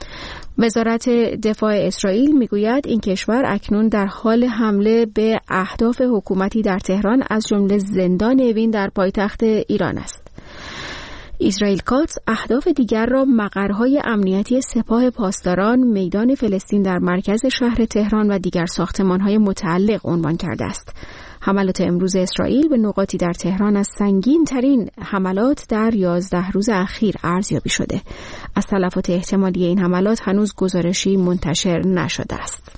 [SPEAKER 2] وزارت دفاع اسرائیل میگوید این کشور اکنون در حال حمله به اهداف حکومتی در تهران از جمله زندان اوین در پایتخت ایران است. اسرائیل کاتس اهداف دیگر را مقرهای امنیتی سپاه پاسداران، میدان فلسطین در مرکز شهر تهران و دیگر ساختمان‌های متعلق عنوان کرده است. حملات امروز اسرائیل به نقاطی در تهران از سنگین ترین حملات در یازده روز اخیر ارزیابی شده. از تلفات احتمالی این حملات هنوز گزارشی منتشر نشده است.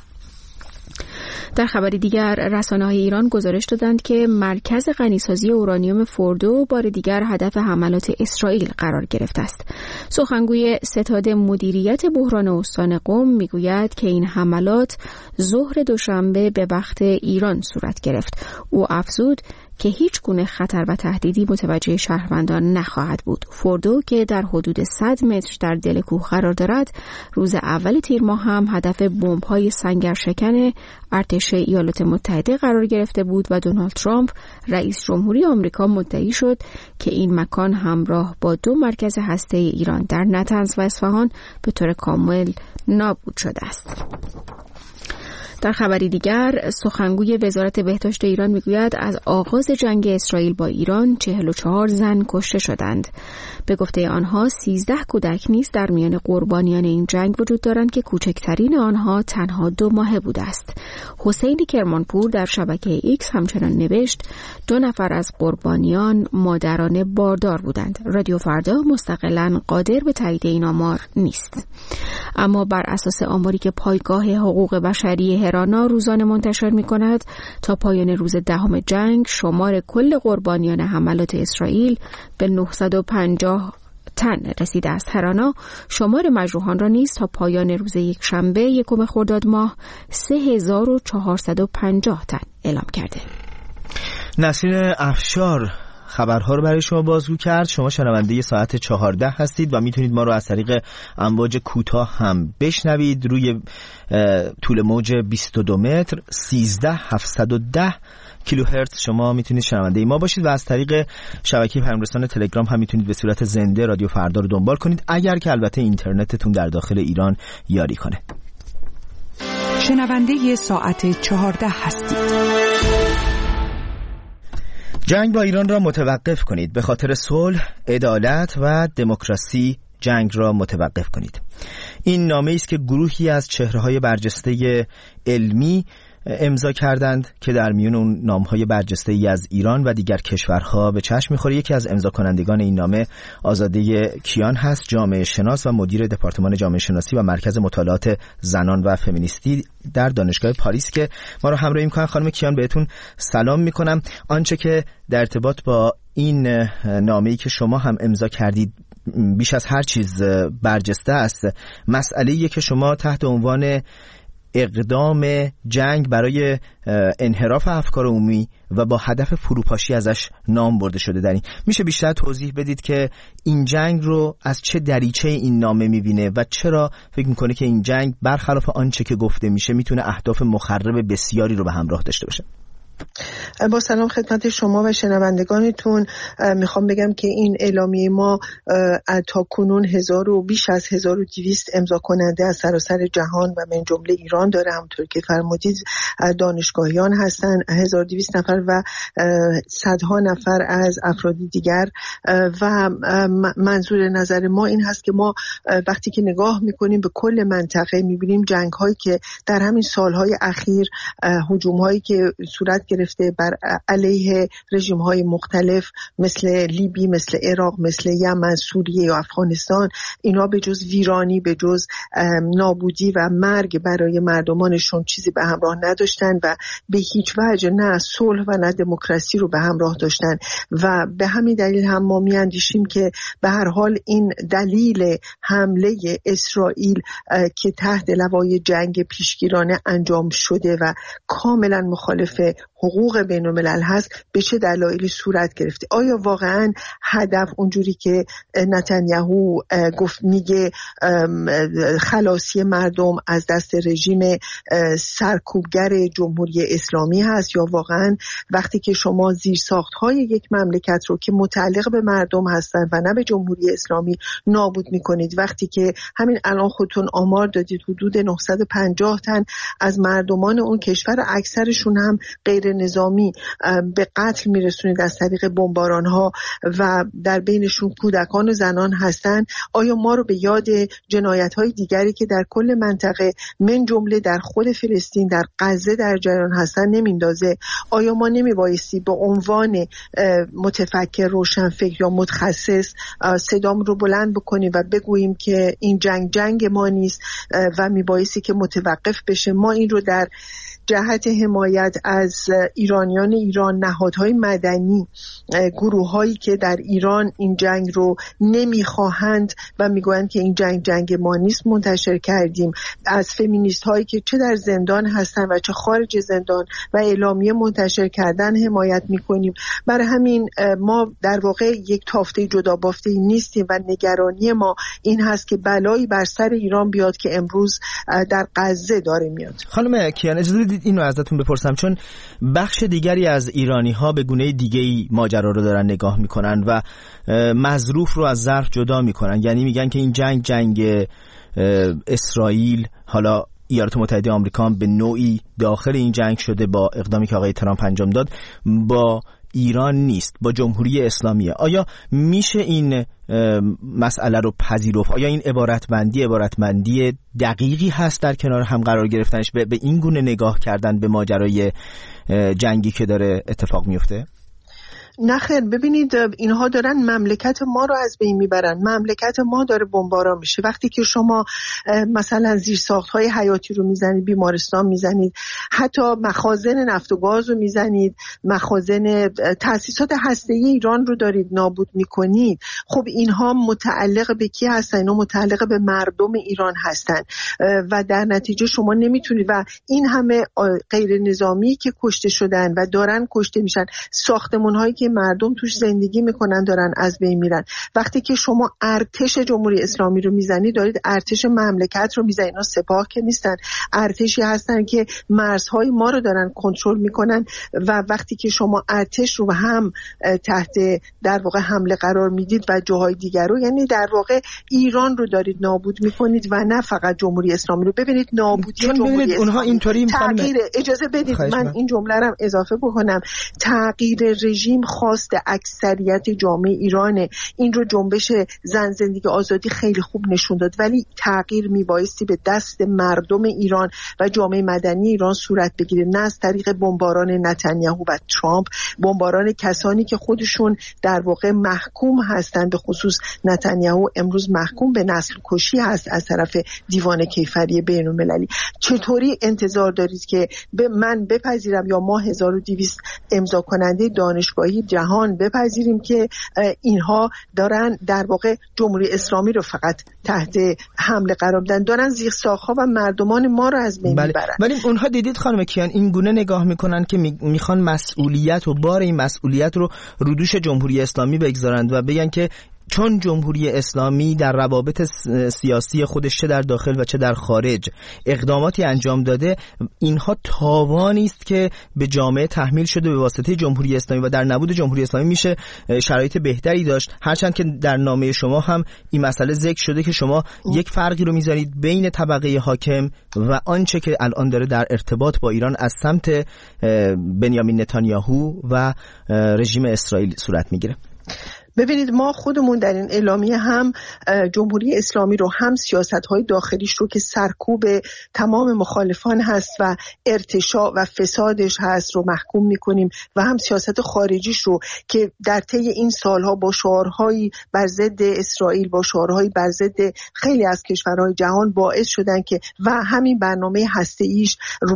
[SPEAKER 2] در خبری دیگر رسانه‌های ایران گزارش دادند که مرکز غنیسازی اورانیوم فوردو بار دیگر هدف حملات اسرائیل قرار گرفته است. سخنگوی ستاد مدیریت بحران استان قم میگوید که این حملات ظهر دوشنبه به وقت ایران صورت گرفت. او افزود که هیچ گونه خطر و تهدیدی متوجه شهروندان نخواهد بود. فوردو که در حدود صد متر در دل کوه قرار دارد، روز اول تیر ماه هم هدف بمب‌های سنگرشکن ارتش ایالات متحده قرار گرفته بود و دونالد ترامپ رئیس جمهوری آمریکا مدعی شد که این مکان همراه با دو مرکز هسته‌ای ایران در نطنز و اصفهان به طور کامل نابود شده است. در خبری دیگر سخنگوی وزارت بهداشت ایران میگوید از آغاز جنگ اسرائیل با ایران چهل و چهار زن کشته شدند. به گفته آنها سیزده کودک نیز در میان قربانیان این جنگ وجود دارند که کوچکترین آنها تنها دو ماهه بوده است. حسین کرمانپور در شبکه ایکس همچنان نوشت دو نفر از قربانیان مادران باردار بودند. رادیو فردا مستقلاً قادر به تایید این آمار نیست. اما بر اساس آماری که پایگاه حقوق بشری هرانا روزانه منتشر می‌کند، تا پایان روز دهم جنگ شمار کل قربانیان حملات اسرائیل به نهصد و پنجاه تن رسیده است. هرانا شمار مجروحان را نیز تا پایان روز یک شنبه یکم خرداد ماه سه هزار و چهارصد و پنجاه تن اعلام کرده.
[SPEAKER 1] نسرین افشار خبرها رو برای شما بازگو کرد. شما شنونده ساعت چهارده هستید و میتونید ما رو از طریق امواج کوتاه هم بشنوید روی طول موج بیست و دو متر سیزده هزار هفتصد و ده کیلوهرتز. شما میتونید شنونده ما باشید و از طریق شبکه پیام‌رسان تلگرام هم میتونید به صورت زنده رادیو فردا رو دنبال کنید، اگر که البته اینترنتتون در داخل ایران یاری کنه.
[SPEAKER 4] شنونده ساعت چهارده هستید.
[SPEAKER 1] جنگ با ایران را متوقف کنید. به خاطر صلح، عدالت و دموکراسی جنگ را متوقف کنید. این نامه‌ای است که گروهی از چهره‌های برجسته علمی امضا کردند که در میون اون نام‌های برجسته‌ای از ایران و دیگر کشورها به چشم می‌خوره. یکی از امضا کنندگان این نامه آزاده کیان هست، جامعه شناس و مدیر دپارتمان جامعه شناسی و مرکز مطالعات زنان و فمینیستی در دانشگاه پاریس که ما رو همراهی می‌کنن. خانم کیان بهتون سلام می‌کنم. آنچه که در ارتباط با این نامه‌ای که شما هم امضا کردید بیش از هر چیز برجسته است، مسئله‌ایه که شما تحت عنوان اقدام جنگ برای انحراف افکار عمومی و با هدف فروپاشی ازش نام برده شده. در این میشه بیشتر توضیح بدید که این جنگ رو از چه دریچه این نامه میبینه و چرا فکر میکنه که این جنگ برخلاف آنچه که گفته میشه میتونه اهداف مخرب بسیاری رو به همراه داشته باشه؟
[SPEAKER 17] با سلام خدمت شما و شنوندگانتون. میخوام بگم که این اعلامیه ما تا کنون هزار و بیش از هزار و دویست امضا کننده از سراسر جهان و من جمله ایران داره. همونطور که فرمودید دانشگاهیان هستن، هزار و دویست نفر و صدها نفر از افراد دیگر. و منظور نظر ما این هست که ما وقتی که نگاه میکنیم به کل منطقه میبینیم جنگ هایی که در همین سالهای اخیر، هجوم هایی که صورت گرفته بر علیه رژیم های مختلف مثل لیبی، مثل عراق، مثل یمن، سوریه و افغانستان، اینا به جز ویرانی، به جز نابودی و مرگ برای مردمانشون چیزی به همراه نداشتن و به هیچ وجه نه صلح و نه دموکراسی رو به همراه داشتن. و به همین دلیل هم ما میاندیشیم که به هر حال این دلیل حمله اسرائیل که تحت لوای جنگ پیشگیرانه انجام شده و کاملا مخالف حقوق بین الملل هست به چه دلایلی صورت گرفته. آیا واقعا هدف اونجوری که نتانیاهو گفت میگه خلاصی مردم از دست رژیم سرکوبگر جمهوری اسلامی هست، یا واقعا وقتی که شما زیرساخت‌های یک مملکت رو که متعلق به مردم هستن و نه به جمهوری اسلامی نابود میکنید، وقتی که همین الان خودتون آمار دادید حدود نهصد و پنجاه تن از مردمان اون کشور، اکثرشون هم غیر نظامی، به قتل میرسونید از طریق بمباران ها و در بینشون کودکان و زنان هستند، آیا ما رو به یاد جنایت های دیگری که در کل منطقه من جمله در خود فلسطین، در غزه در جریان هستن نمیندازه؟ آیا ما نمیبایستی به عنوان متفکر، روشنفکر یا متخصص صدام رو بلند بکنیم و بگوییم که این جنگ جنگ ما نیست و میبایستی که متوقف بشه؟ ما این رو در جهت حمایت از ایرانیان ایران، نهادهای مدنی، گروه هایی که در ایران این جنگ رو نمیخواهند و میگویند که این جنگ جنگ ما نیست منتشر کردیم. از فمینیست هایی که چه در زندان هستن و چه خارج زندان و اعلامیه منتشر کردن حمایت میکنیم. برای همین ما در واقع یک تافته جدا بافته نیستیم و نگرانی ما این هست که بلایی بر سر ایران بیاد که امروز در غزه داره میاد.
[SPEAKER 1] خانم کیان اجازه بدید اینو ازتون بپرسم، چون بخش دیگری از ایرانی ها به گونه دیگه‌ای ماجرا رو دارن نگاه میکنن و مظروف رو از ظرف جدا میکنن. یعنی میگن که این جنگ جنگ اسرائیل، حالا ایالات متحده آمریکا هم به نوعی داخل این جنگ شده با اقدامی که آقای ترامپ انجام داد، با ایران نیست، با جمهوری اسلامیه. آیا میشه این مسئله رو پذیرفت؟ آیا این عبارتمندی عبارتمندی دقیقی هست در کنار هم قرار گرفتنش، به این گونه نگاه کردن به ماجرای جنگی که داره اتفاق میفته؟
[SPEAKER 17] نه خیر، ببینید اینها دارن مملکت ما رو از بین میبرن. مملکت ما داره بمباران میشه. وقتی که شما مثلا زیرساخت‌های حیاتی رو میزنید، بیمارستان میزنید، حتی مخازن نفت و گاز رو میزنید، مخازن تأسیسات هسته‌ای ایران رو دارید نابود میکنید، خب اینها متعلق به کی هستن؟ اینا متعلق به مردم ایران هستن و در نتیجه شما نمیتونید. و این همه غیر نظامی که کشته شدن و دارن کشته میشن، ساختمان‌هایی که مردم توش زندگی میکنن دارن از بین میرن. وقتی که شما ارتش جمهوری اسلامی رو میزنید، دارید ارتش مملکت رو میزنید. اینا سپاه که نیستن، ارتشی هستن که مرزهای ما رو دارن کنترل میکنن. و وقتی که شما ارتش رو هم تحت در واقع حمله قرار میدید و جاهای دیگر رو، یعنی در واقع ایران رو دارید نابود میکنید و نه فقط جمهوری اسلامی رو. ببینید نابودی جمهوری اسلامی،
[SPEAKER 1] اونها اینطوری
[SPEAKER 17] تغییر، اجازه بدید من این جمله رو اضافه بکنم، تغییر رژیم خواست اکثریت جامعه ایرانه. این رو جنبش زن زندگی آزادی خیلی خوب نشون داد، ولی تغییر میبایستی به دست مردم ایران و جامعه مدنی ایران صورت بگیره، نه از طریق بمباران نتانیاهو و ترامپ، بمباران کسانی که خودشون در واقع محکوم هستند. به خصوص نتانیاهو امروز محکوم به نسل کشی هست از طرف دیوان کیفری بین المللی. چطوری انتظار دارید که به من بپذیرم یا ما هزار و دویست امضا کننده دانشگاهی جهان بپذیریم که اینها دارن در واقع جمهوری اسلامی رو فقط تحت حمله قرار میدن، دارن زیرساخت‌ها و مردمان ما رو از بین میبرن؟
[SPEAKER 1] ولی اونها دیدید خانم کیان این گونه نگاه میکنن که میخوان مسئولیت و بار این مسئولیت رو رو دوش جمهوری اسلامی بگذارند و بگن که چون جمهوری اسلامی در روابط سیاسی خودش چه در داخل و چه در خارج اقداماتی انجام داده، اینها تاوانی است که به جامعه تحمیل شده به واسطه جمهوری اسلامی و در نبود جمهوری اسلامی میشه شرایط بهتری داشت. هرچند که در نامه شما هم این مسئله ذکر شده که شما یک فرقی رو میذارید بین طبقه حاکم و آنچه که الان داره در ارتباط با ایران از سمت بنیامین نتانیاهو و رژیم اسرائیل صورت میگیره.
[SPEAKER 17] ببینید ما خودمون در این اعلامیه هم جمهوری اسلامی رو، هم سیاست‌های داخلیش رو که سرکوب تمام مخالفان هست و ارتشاء و فسادش هست رو محکوم می‌کنیم، و هم سیاست خارجیش رو که در طی این سالها با شعارهایی بر ضد اسرائیل، با شعارهایی بر ضد خیلی از کشورهای جهان باعث شدن که و همین برنامه هسته‌ایش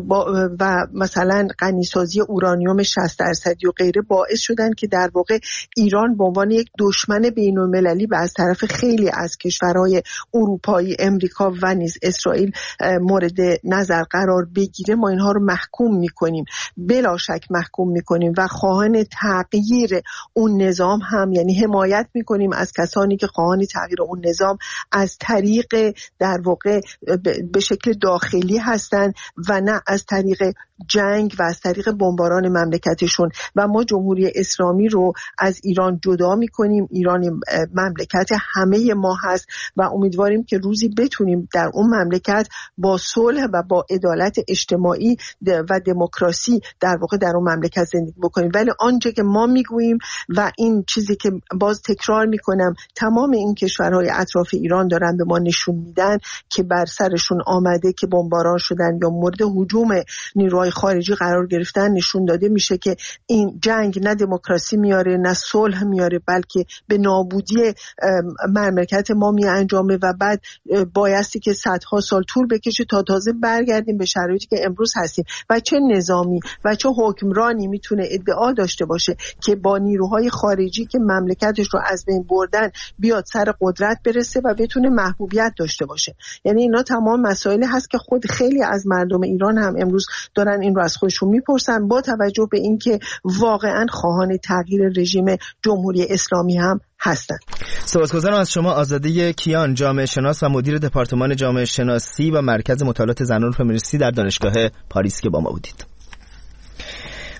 [SPEAKER 17] و مثلا غنیسازی اورانیوم شصت درصدی و غیره باعث شدن که در واقع ایران به عنوان یک دشمن بین‌المللی و از طرف خیلی از کشورهای اروپایی، امریکا و نیز اسرائیل مورد نظر قرار بگیره. ما اینها رو محکوم میکنیم، بلا شک محکوم میکنیم و خواهان تغییر اون نظام هم، یعنی حمایت میکنیم از کسانی که خواهان تغییر اون نظام از طریق در واقع به شکل داخلی هستن و نه از طریق جنگ و از طریق بمباران مملکتشون. و ما جمهوری اسلامی رو از ایران جدا میکنیم. ایران مملکت همه ما هست و امیدواریم که روزی بتونیم در اون مملکت با صلح و با عدالت اجتماعی و دموکراسی در واقع در اون مملکت زندگی بکنیم. ولی آنچه که ما میگوییم و این چیزی که باز تکرار میکنم تمام این کشورهای اطراف ایران دارن به ما نشون میدن که بر سرشون آمده که بمباران شدن یا مورد هجوم نیروهای خارجی قرار گرفتن، نشون داده میشه که این جنگ نه دموکراسی میاره نه صلح میاره، بلکه به نابودی مملکت ما می انجامه و بعد بایستی که صدها سال طول بکشه تا تازه برگردیم به شرایطی که امروز هستیم. و چه نظامی و چه حکمرانی میتونه ادعا داشته باشه که با نیروهای خارجی که مملکتش رو از بین بردن بیاد سر قدرت برسه و بتونه محبوبیت داشته باشه؟ یعنی اینا تمام مسائلی هست که خود خیلی از مردم ایران هم امروز دارن این رو از خودشون میپرسن، با توجه به اینکه واقعا خواهان تغییر رژیم جمهوری اسلامی هم هستند.
[SPEAKER 1] سپاسگزارم از شما آزاده کیان، جامعه شناس و مدیر دپارتمان جامعه شناسی و مرکز مطالعات زنان و فمینیستی در دانشگاه پاریس که با ما بودید.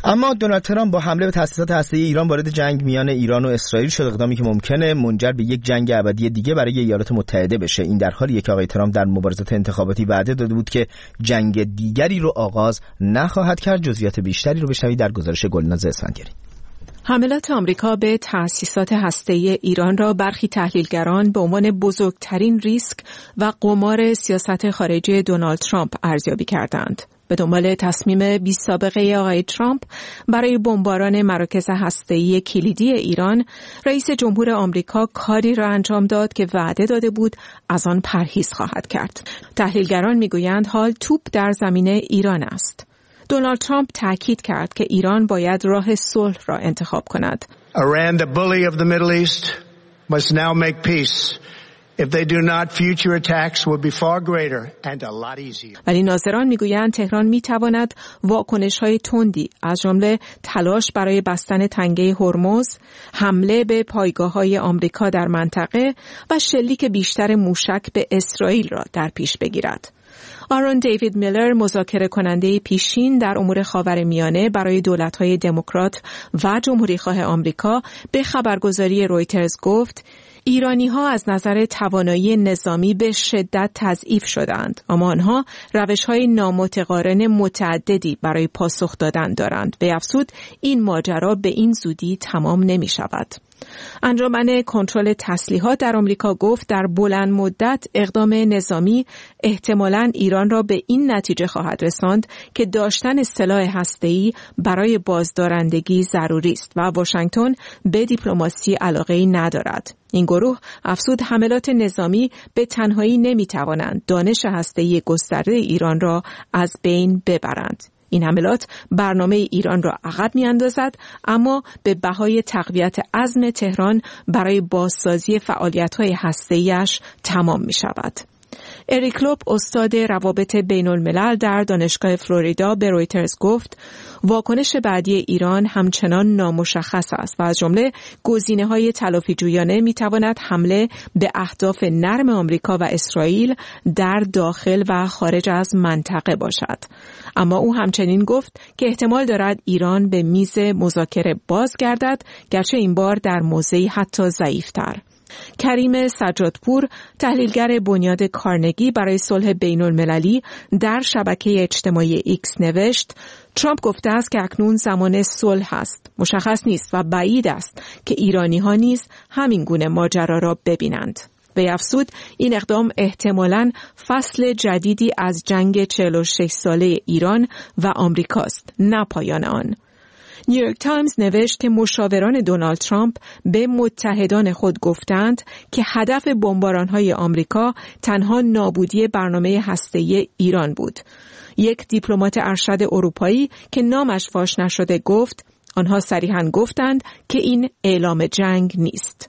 [SPEAKER 1] اما دونالد ترامپ با حمله به تأسیسات هسته‌ای ایران وارد جنگ میان ایران و اسرائیل شد، اقدامی که ممکنه منجر به یک جنگ ابدی دیگه برای ایالات متحده بشه. این در حالیه که آقای ترامپ در مبارزات انتخاباتی وعده داده بود که جنگ دیگری رو آغاز نخواهد کرد. جزئیات بیشتری رو بشنوید در گزارش گلناز اسفندیاری.
[SPEAKER 4] حملات آمریکا به تأسیسات هسته‌ای ایران را برخی تحلیلگران به عنوان بزرگترین ریسک و قمار سیاست خارجی دونالد ترامپ ارزیابی کردند. به دنبال تصمیم بی سابقه آقای ترامپ برای بمباران مراکز هسته‌ای کلیدی ایران، رئیس جمهور آمریکا کاری را انجام داد که وعده داده بود از آن پرهیز خواهد کرد. تحلیلگران میگویند حال توپ در زمین ایران است. دونالد ترامپ تاکید کرد که ایران باید راه صلح را انتخاب کند.
[SPEAKER 6] Iran, the bully of the Middle East, must now make peace. If they do not, future attacks will be far greater and a lot easier.
[SPEAKER 4] ولی ناظران میگویند تهران میتواند واکنش‌های تندی از جمله تلاش برای بستن تنگه هرمز، حمله به پایگاه‌های آمریکا در منطقه و شلیک بیشتر موشک به اسرائیل را در پیش بگیرد. آرون دیوید میلر، مذاکره کننده پیشین در امور خاورمیانه برای دولت‌های دموکرات و جمهوری‌خواه آمریکا، به خبرگزاری رویترز گفت ایرانی‌ها از نظر توانایی نظامی به شدت تضعیف شدند، اما آنها روش‌های نامتقارن متعددی برای پاسخ دادن دارند. به افزود این ماجرا به این زودی تمام نمی‌شود. انجمن کنترل تسلیحات در آمریکا گفت در بلند مدت اقدام نظامی احتمالاً ایران را به این نتیجه خواهد رساند که داشتن سلاح هسته‌ای برای بازدارندگی ضروری است و واشنگتن به دیپلماسی علاقه‌ای ندارد. این گروه افزود حملات نظامی به تنهایی نمی‌توانند دانش هسته‌ای گسترده ایران را از بین ببرند. این حملات برنامه ایران را عقب می‌اندازد، اما به بهای تقویت عزم تهران برای بازسازی فعالیت‌های هسته‌ای‌اش تمام می‌شود. اریک لوب، استاد روابط بین الملل در دانشگاه فلوریدا، به رویترز گفت واکنش بعدی ایران همچنان نامشخص است و از جمله گزینه‌های تلافی‌جویانه می‌تواند حمله به اهداف نرم آمریکا و اسرائیل در داخل و خارج از منطقه باشد. اما او همچنین گفت که احتمال دارد ایران به میز مذاکره بازگردد، گرچه این بار در موضعی حتی ضعیف‌تر. کریم سجادپور، تحلیلگر بنیاد کارنگی برای صلح بین المللی، در شبکه اجتماعی ایکس نوشت ترامپ گفته است که اکنون زمان صلح است. مشخص نیست و بعید است که ایرانی ها نیز همین گونه ماجرا را ببینند. به افزود این اقدام احتمالاً فصل جدیدی از جنگ چهل و شش ساله ایران و آمریکاست، نه پایان آن. نیویورک تایمز نوشت که مشاوران دونالد ترامپ به متحدان خود گفتند که هدف بمباران‌های آمریکا تنها نابودی برنامه هسته‌ای ایران بود. یک دیپلمات ارشد اروپایی که نامش فاش نشده گفت آنها صریحاً گفتند که این اعلام جنگ نیست.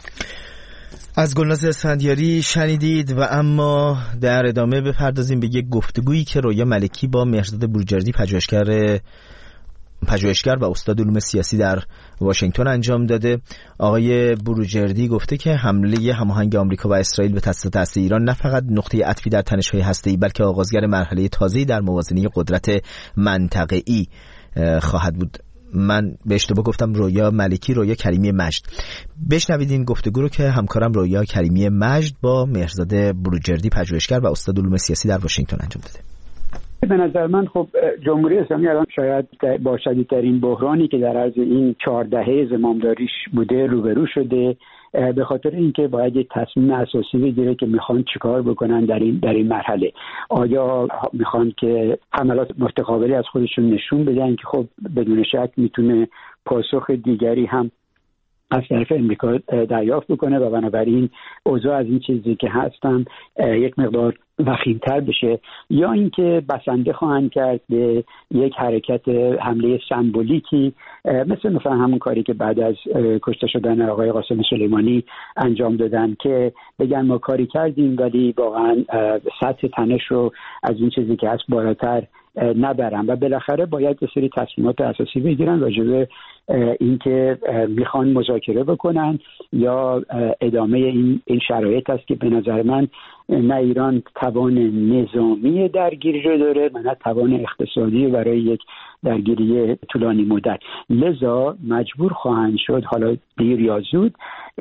[SPEAKER 1] از گلناز اسفندیاری شنیدید و اما در ادامه بپردازیم به یک گفتگویی که رویا ملکی با مهرزاد بروجردی پژوهشگر پژوهشگر و استاد علوم سیاسی در واشنگتن انجام داده. آقای بروجردی گفته که حمله هماهنگ آمریکا و اسرائیل به تأسیسات هسته‌ای ایران نه فقط نقطه عطفی در تنش‌های هسته‌ای بلکه آغازگر مرحله تازه‌ای در موازنه قدرت منطقه‌ای خواهد بود. من به اشتباه گفتم رویا ملکی، رویا کریمی مجد. بشنوید این گفتگو رو که همکارم رویا کریمی مجد با مهرزاد بروجردی پژوهشگر و استاد علوم سیاسی در واشنگتن انجام داده.
[SPEAKER 18] به نظر من خب جمهوری اسلامی الان شاید با شدیدترین بحرانی که در عرض این چهار دهه زمامداریش بوده روبرو شده، به خاطر اینکه باید یک تصمیم اساسی بگیره که میخوان چیکار بکنن در این در این مرحله. آیا میخوان که حملات متقابلی از خودشون نشون بدن که خب بدون شک میتونه پاسخ دیگری هم از طرف امریکا دریافت بکنه و بنابراین اوضاع از این چیزی که هستن یک مقدار وخیم‌تر بشه، یا اینکه بسنده خواهند کرد به یک حرکت حمله سمبولیکی مثل مثلا همون کاری که بعد از کشته شدن آقای قاسم سلیمانی انجام دادن که بگن ما کاری کردیم ولی واقعا سطح تنش رو از این چیزی که هست بالاتر نبرن و بالاخره باید یه سری تصمیمات اساسی بگیرن راجع به اینکه میخوان مذاکره بکنن یا ادامه این این شرایط است که به نظر من نه ایران توان نظامی درگیری رو داره و نه توان اقتصادی برای یک درگیری طولانی مدت. لذا مجبور خواهند شد حالا دیر یا زود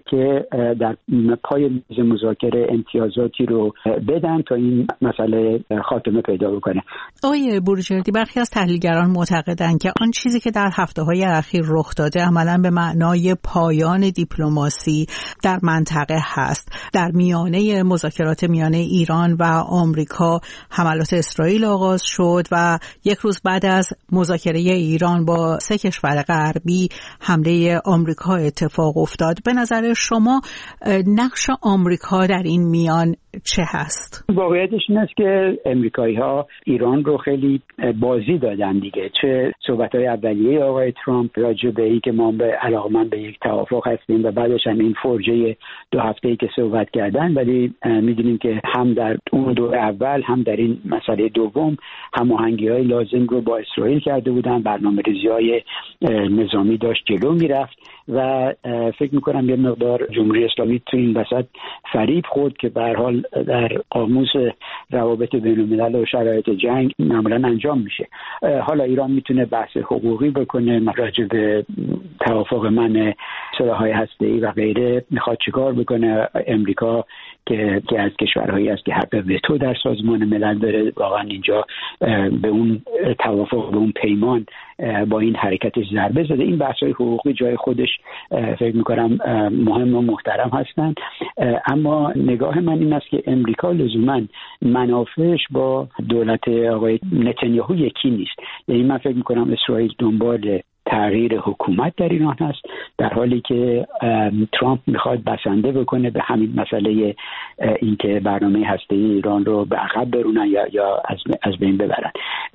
[SPEAKER 18] که در پای میز مذاکره امتیازاتی رو بدن تا این مسئله خاتمه پیدا بکنه.
[SPEAKER 19] آقای بروجردی، برخی از تحلیلگران معتقدند که آن چیزی که در هفته‌های اخیر رخ داده عملاً به معنای پایان دیپلماسی در منطقه هست. در میانه مذاکرات میانه ایران و آمریکا حملات اسرائیل آغاز شد و یک روز بعد از مذاکره ایران با سه کشور غربی حمله آمریکا اتفاق افتاد. به نظر شما نقش آمریکا در این میان چه هست؟
[SPEAKER 18] واقعیتش این است که امریکایی‌ها ایران رو خیلی بازی دادن دیگه. چه صحبت‌های اولیه آقای ترامپ راجع به این که ما به علاقمند به یک توافق هستیم و بعدش هم این فرجه دو هفته‌ای که صحبت کردن، ولی می‌دونیم که هم در اون دور اول هم در این مسئله دوم هماهنگی‌های لازم رو با اسرائیل کرده بودن، برنامه‌ریزی‌های نظامی داشت جلو می‌رفت و فکر می‌کنم یه مقدار جمهوری اسلامی تو این وسط فریب خورد که به هر حال در قاموس روابط بین‌الملل و شرایط جنگ معمولا انجام میشه. حالا ایران میتونه بحث حقوقی بکنه راجع به توافق منع سلاح‌های هسته‌ای و غیره، میخواد چیکار بکنه. امریکا که که از کشورهایی است که حق وتو در سازمان ملل داره، واقعا اینجا به اون توافق، به اون پیمان با این حرکتش ضربه زده. این بحث‌های حقوقی جای خودش فکر می‌کنم مهم و محترم هستند، اما نگاه من این است که امریکا لزوماً منافعش با دولت آقای نتانیاهو یکی نیست. یعنی من فکر می‌کنم اسرائیل دنبال تغییر حکومت در ایران هست، در حالی که ترامپ میخواد بسنده بکنه به همین مسئله اینکه برنامه هسته‌ای ایران رو به عقب برونن یا یا از از بین ببرن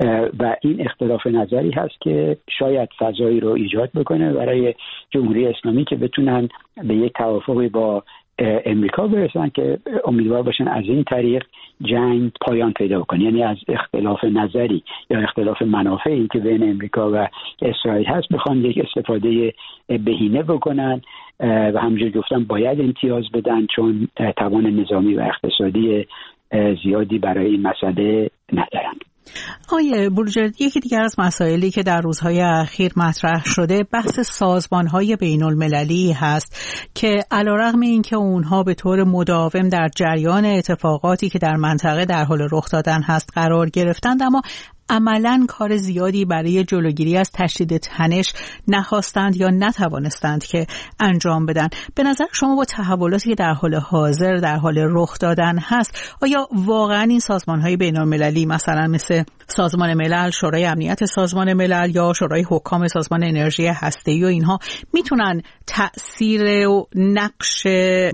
[SPEAKER 18] و این اختلاف نظری هست که شاید فضایی رو ایجاد بکنه برای جمهوری اسلامی که بتونن به یک توافقی با امریکا برسن که امیدوار باشن از این طریق جنگ پایان پیدا بکنه. یعنی از اختلاف نظری یا اختلاف منافعی که بین امریکا و اسرائیل هست بخوان یک استفاده بهینه بکنن و همونجور گفتم باید امتیاز بدن چون توان نظامی و اقتصادی زیادی برای این مسئله ندارن.
[SPEAKER 19] آقای بروجردی، یکی دیگر از مسائلی که در روزهای اخیر مطرح شده بحث سازمان‌های بین‌المللی هست که علیرغم اینکه اونها به طور مداوم در جریان اتفاقاتی که در منطقه در حال رخ دادن هست قرار گرفتند، اما عملاً کار زیادی برای جلوگیری از تشدید تنش نخواستند یا نتوانستند که انجام بدن. به نظر شما با تحولاتی که در حال حاضر در حال رخ دادن هست، آیا واقعاً این سازمان‌های بین‌المللی مثلا مثل سازمان ملل، شورای امنیت سازمان ملل یا شورای حکام سازمان انرژی هسته‌ای و اینها میتونن تأثیر و نقش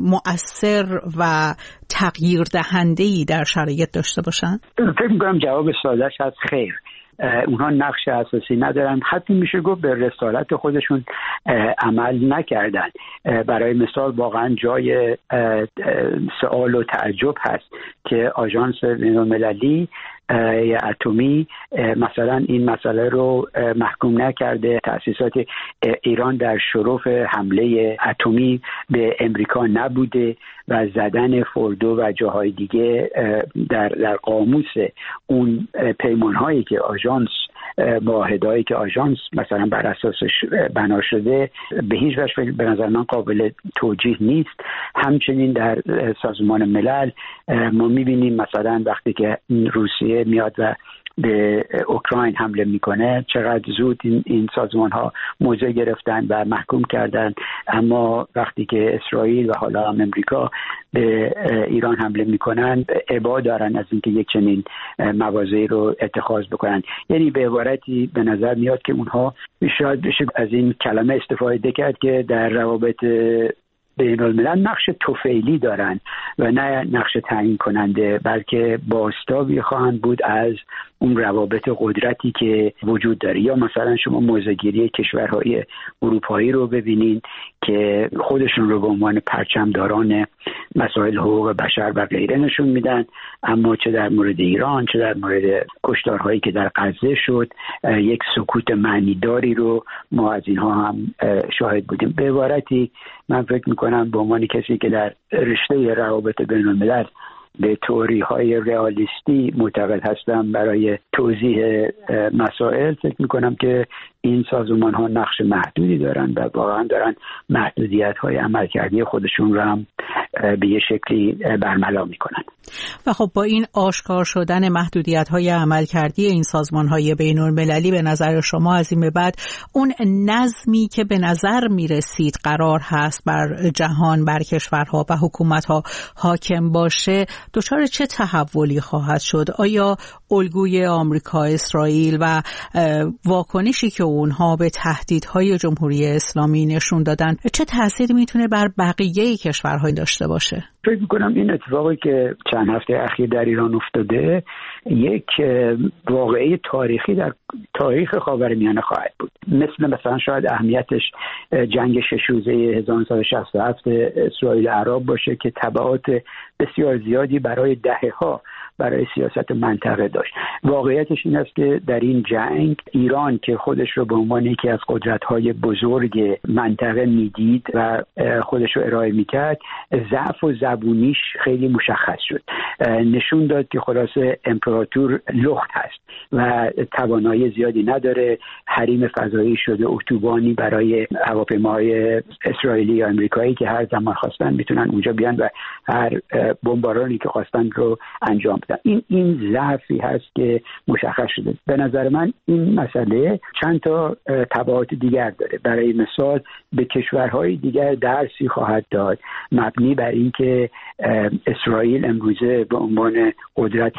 [SPEAKER 19] مؤثر و تغییر دهنده‌ای در شرایط داشته باشن؟
[SPEAKER 18] فکر می‌کنم جواب ساده‌اش هست خیر. اونها نقش اساسی ندارن، حتی میشه گفت به رسالت خودشون عمل نکردن. برای مثال واقعا جای سوال و تعجب هست که آژانس بین‌المللی اتمی مثلا این مسئله رو محکوم نکرده. تأسیسات ایران در شرف حمله اتمی به امریکا نبوده و زدن فوردو و جاهای دیگه در در قاموس اون پیمان‌هایی که آژانس معاهده‌ای که آژانس مثلا بر اساسش بنا شده به هیچ وجه به نظر من قابل توجیه نیست. همچنین در سازمان ملل ما می‌بینیم مثلا وقتی که روسیه میاد و به اوکراین حمله میکنه چقدر زود این, این سازمان ها موضع گرفتن و محکوم کردن، اما وقتی که اسرائیل و حالا هم امریکا به ایران حمله میکنن ابا دارن از اینکه یک چنین مواضعی رو اتخاذ بکنن. یعنی به عبارتی به نظر میاد که اونها شاید بشه از این کلمه استفاده کرد که در روابط بین الملل نقش توفیلی دارن و نه نقش تعیین کننده، بلکه بازتابی خواهند بود از اون روابط قدرتی که وجود داره. یا مثلا شما موضع‌گیری کشورهای اروپایی رو ببینین که خودشون رو به عنوان پرچمداران مسائل حقوق بشر و غیره نشون میدن، اما چه در مورد ایران چه در مورد کشتارهایی که در غزه شد یک سکوت معنیداری رو ما از اینها هم شاهد بودیم. به عبارتی من فکر میکنم به عنوان کسی که در رشته روابط بین الملل به تئوری های رئالیستی معتقد هستم برای توضیح مسائل، فکر میکنم که این سازمان ها نقش محدودی دارن و واقعا دارن محدودیت های عملکردی خودشون رو هم به یه شکلی برملا میکنن.
[SPEAKER 19] و خب با این آشکار شدن محدودیت های عملکردی این سازمان های بین المللی، به نظر شما از این به بعد اون نظمی که به نظر میرسید قرار هست بر جهان، بر کشورها و حکومت ها حاکم باشه، دچار چه تحولی خواهد شد؟ آیا الگوی آمریکا، اسرائیل و واکنشی که اونها به تهدیدهای جمهوری اسلامی نشون دادن چه تأثیری میتونه بر بقیه کشورها داشته باشه؟
[SPEAKER 18] فکر میکنم این اتفاقی که چند هفته اخیر در ایران افتاده یک واقعه تاریخی در تاریخ خاورمیانه خواهد بود. مثل مثلا شاید اهمیتش جنگ شش روزه هزار و نهصد و شصت و هفت اسرائیل عرب باشه که تبعات بسیار زیادی برای دهه‌ها برای سیاست منطقه داشت. واقعیتش این است که در این جنگ ایران که خودش رو به عنوان یکی از قدرت‌های بزرگ منطقه میدید و خودش رو ارائه میکرد، ضعف و زبونیش خیلی مشخص شد. نشون داد که خلاصه امپراتور لخت هست و توانایی زیادی نداره، حریم فضایی شده اتوبانی برای هواپیماهای اسرائیلی یا آمریکایی که هر زمان خواستن میتونن اونجا بیان و هر بمبارانی که خواستن رو انجام بدن. این این ضعفی هست که مشخص شده. به نظر من این مسئله چند تا تبعات دیگر داره. برای مثال به کشورهای دیگر درسی خواهد داد مبنی بر اینکه اسرائیل امروزه به عنوان قدرت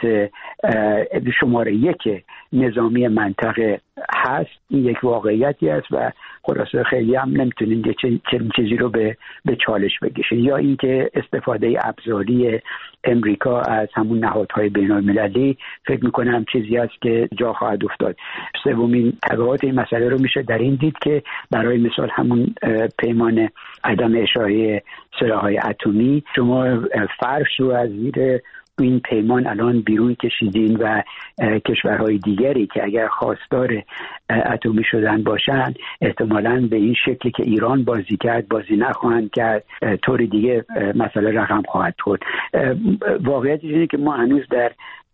[SPEAKER 18] شماره یک نظامی منطقه هست. این یک واقعیتی است و خلاصه خیلی هم نمیتونین یه چنین چیزی رو به به چالش بکشین. یا اینکه استفاده ابزاری امریکا از همون نهادهای بین‌المللی فکر میکنم چیزی است که جا خواهد افتاد. سومین تبعات این مسئله رو میشه در این دید که برای مثال همون پیمان عدم اشاعه سلاح‌های اتمی، شما فرش رو از زیر این پیمان الان بیرون کشیدین و کشورهای دیگری که اگر خواستار اتمی شدن باشن احتمالاً به این شکلی که ایران بازی کرد بازی نخواهند کرد، طوری دیگه مسئله رقم خواهد خورد. واقعیت اینه که ما هنوز در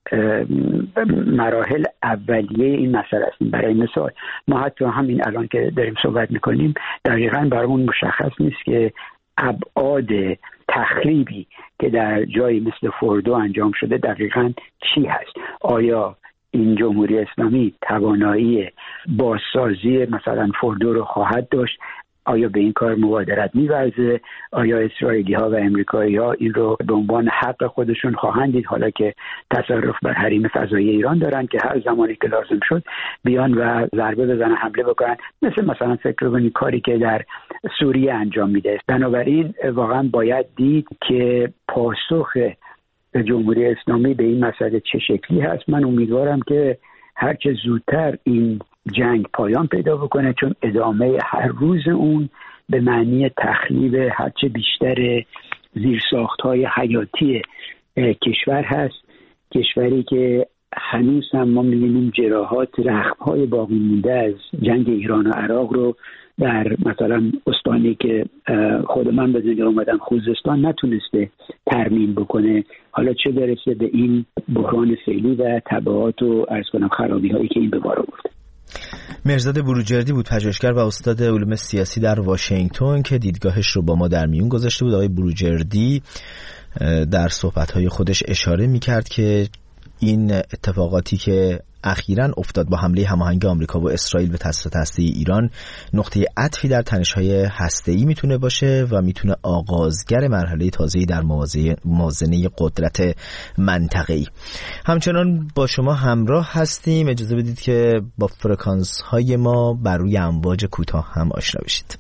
[SPEAKER 18] مراحل اولیه این مسئله هستیم. برای مثال ما حتی همین الان که داریم صحبت میکنیم دقیقاً برامون مشخص نیست که ابعاد تخریبی که در جایی مثل فوردو انجام شده دقیقاً چی هست. آیا این جمهوری اسلامی توانایی بازسازی مثلا فوردو رو خواهد داشت؟ آیا به این کار مبادرت می‌ورزه؟ آیا اسرائیلی ها و امریکایی ها این رو به عنوان حق خودشون خواهند دید، حالا که تصرف بر حریم فضایی ایران دارن که هر زمانی که لازم شد بیان و ضربه بزنن، حمله بکنن، مثل مثلا فکر کنید کاری که در سوریه انجام میده. بنابراین واقعا باید دید که پاسخ جمهوری اسلامی به این مسئله چه شکلی هست. من امیدوارم که هرچه زودتر این جنگ پایان پیدا بکنه، چون ادامه هر روز اون به معنی تخریب هرچه بیشتر زیرساخت‌های حیاتی کشور هست. کشوری که هنوز هم ما می‌بینیم جراحات، زخم‌های باقی مونده از جنگ ایران و عراق رو در مثلا استانی که خود من به دنیا اومدم خوزستان نتونسته ترمیم بکنه، حالا چه برسه به این بحران فعلی و تبعات و عرض کنم خرابی‌هایی که این به بار آورده.
[SPEAKER 1] مرزاد بروجردی بود، پژوهشگر و استاد علوم سیاسی در واشنگتن که دیدگاهش رو با ما در میون گذاشته بود. آقای بروجردی در صحبت‌های خودش اشاره می‌کرد که این اتفاقاتی که اخیراً افتاد با حمله هماهنگ آمریکا و اسرائیل به تسلیحات هسته‌ای ایران نقطه عطفی در تنش‌های هسته‌ای میتونه باشه و میتونه آغازگر مرحله تازه‌ای در موازنه قدرت منطقه‌ای. همچنان با شما همراه هستیم. اجازه بدید که با فرکانس‌های ما بر روی امواج کوتاه هم آشنا بشید.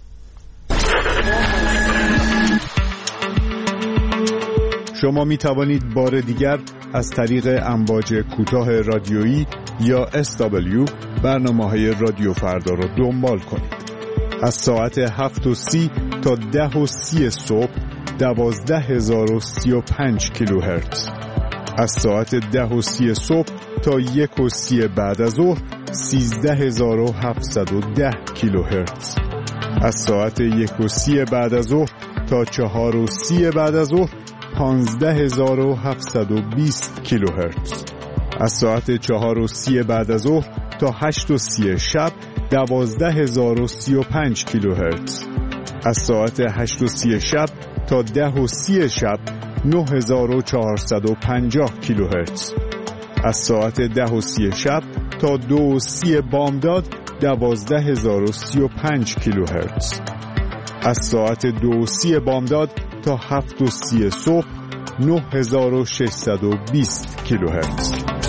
[SPEAKER 20] شما می توانید بار دیگر از طریق امواج کوتاه رادیویی یا اس دبلیو برنامه‌های رادیو فردا را دنبال کنید. از ساعت هفت و سی تا ده و سی صبح دوازده هزار و سی و پنج کیلوهرتز. از ساعت ده و سی صبح تا یک و سی بعد از ظهر سیزده هزار و هفتصد و ده کیلوهرتز. از ساعت یک و سی بعد از ظهر تا چهار و سی بعد از ظهر پانزده هزار و هفتصد و بیست کیلوهرتز. از ساعت چهار و سی بعد از ظهر تا هشت و سی شب دوازده هزار و سی و پنج کیلوهرتز. از ساعت هشت و سی شب تا ده و سی شب نه هزار و چهارصد و پنجاه کیلوهرتز. از ساعت ده و سی شب تا دو و سی بامداد دوازده هزار و سی و پنج کیلوهرتز. از ساعت دو و سی بامداد تا هفت و سی صبح نه هزار و ششصد و بیست کیلوهرتز.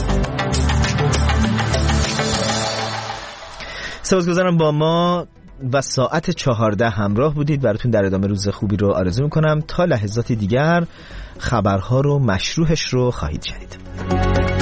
[SPEAKER 1] سپاسگزارم با ما و ساعت چهارده همراه بودید. براتون در ادامه روز خوبی رو آرزو میکنم. تا لحظات دیگر خبرها رو مشروحش رو خواهید شنید.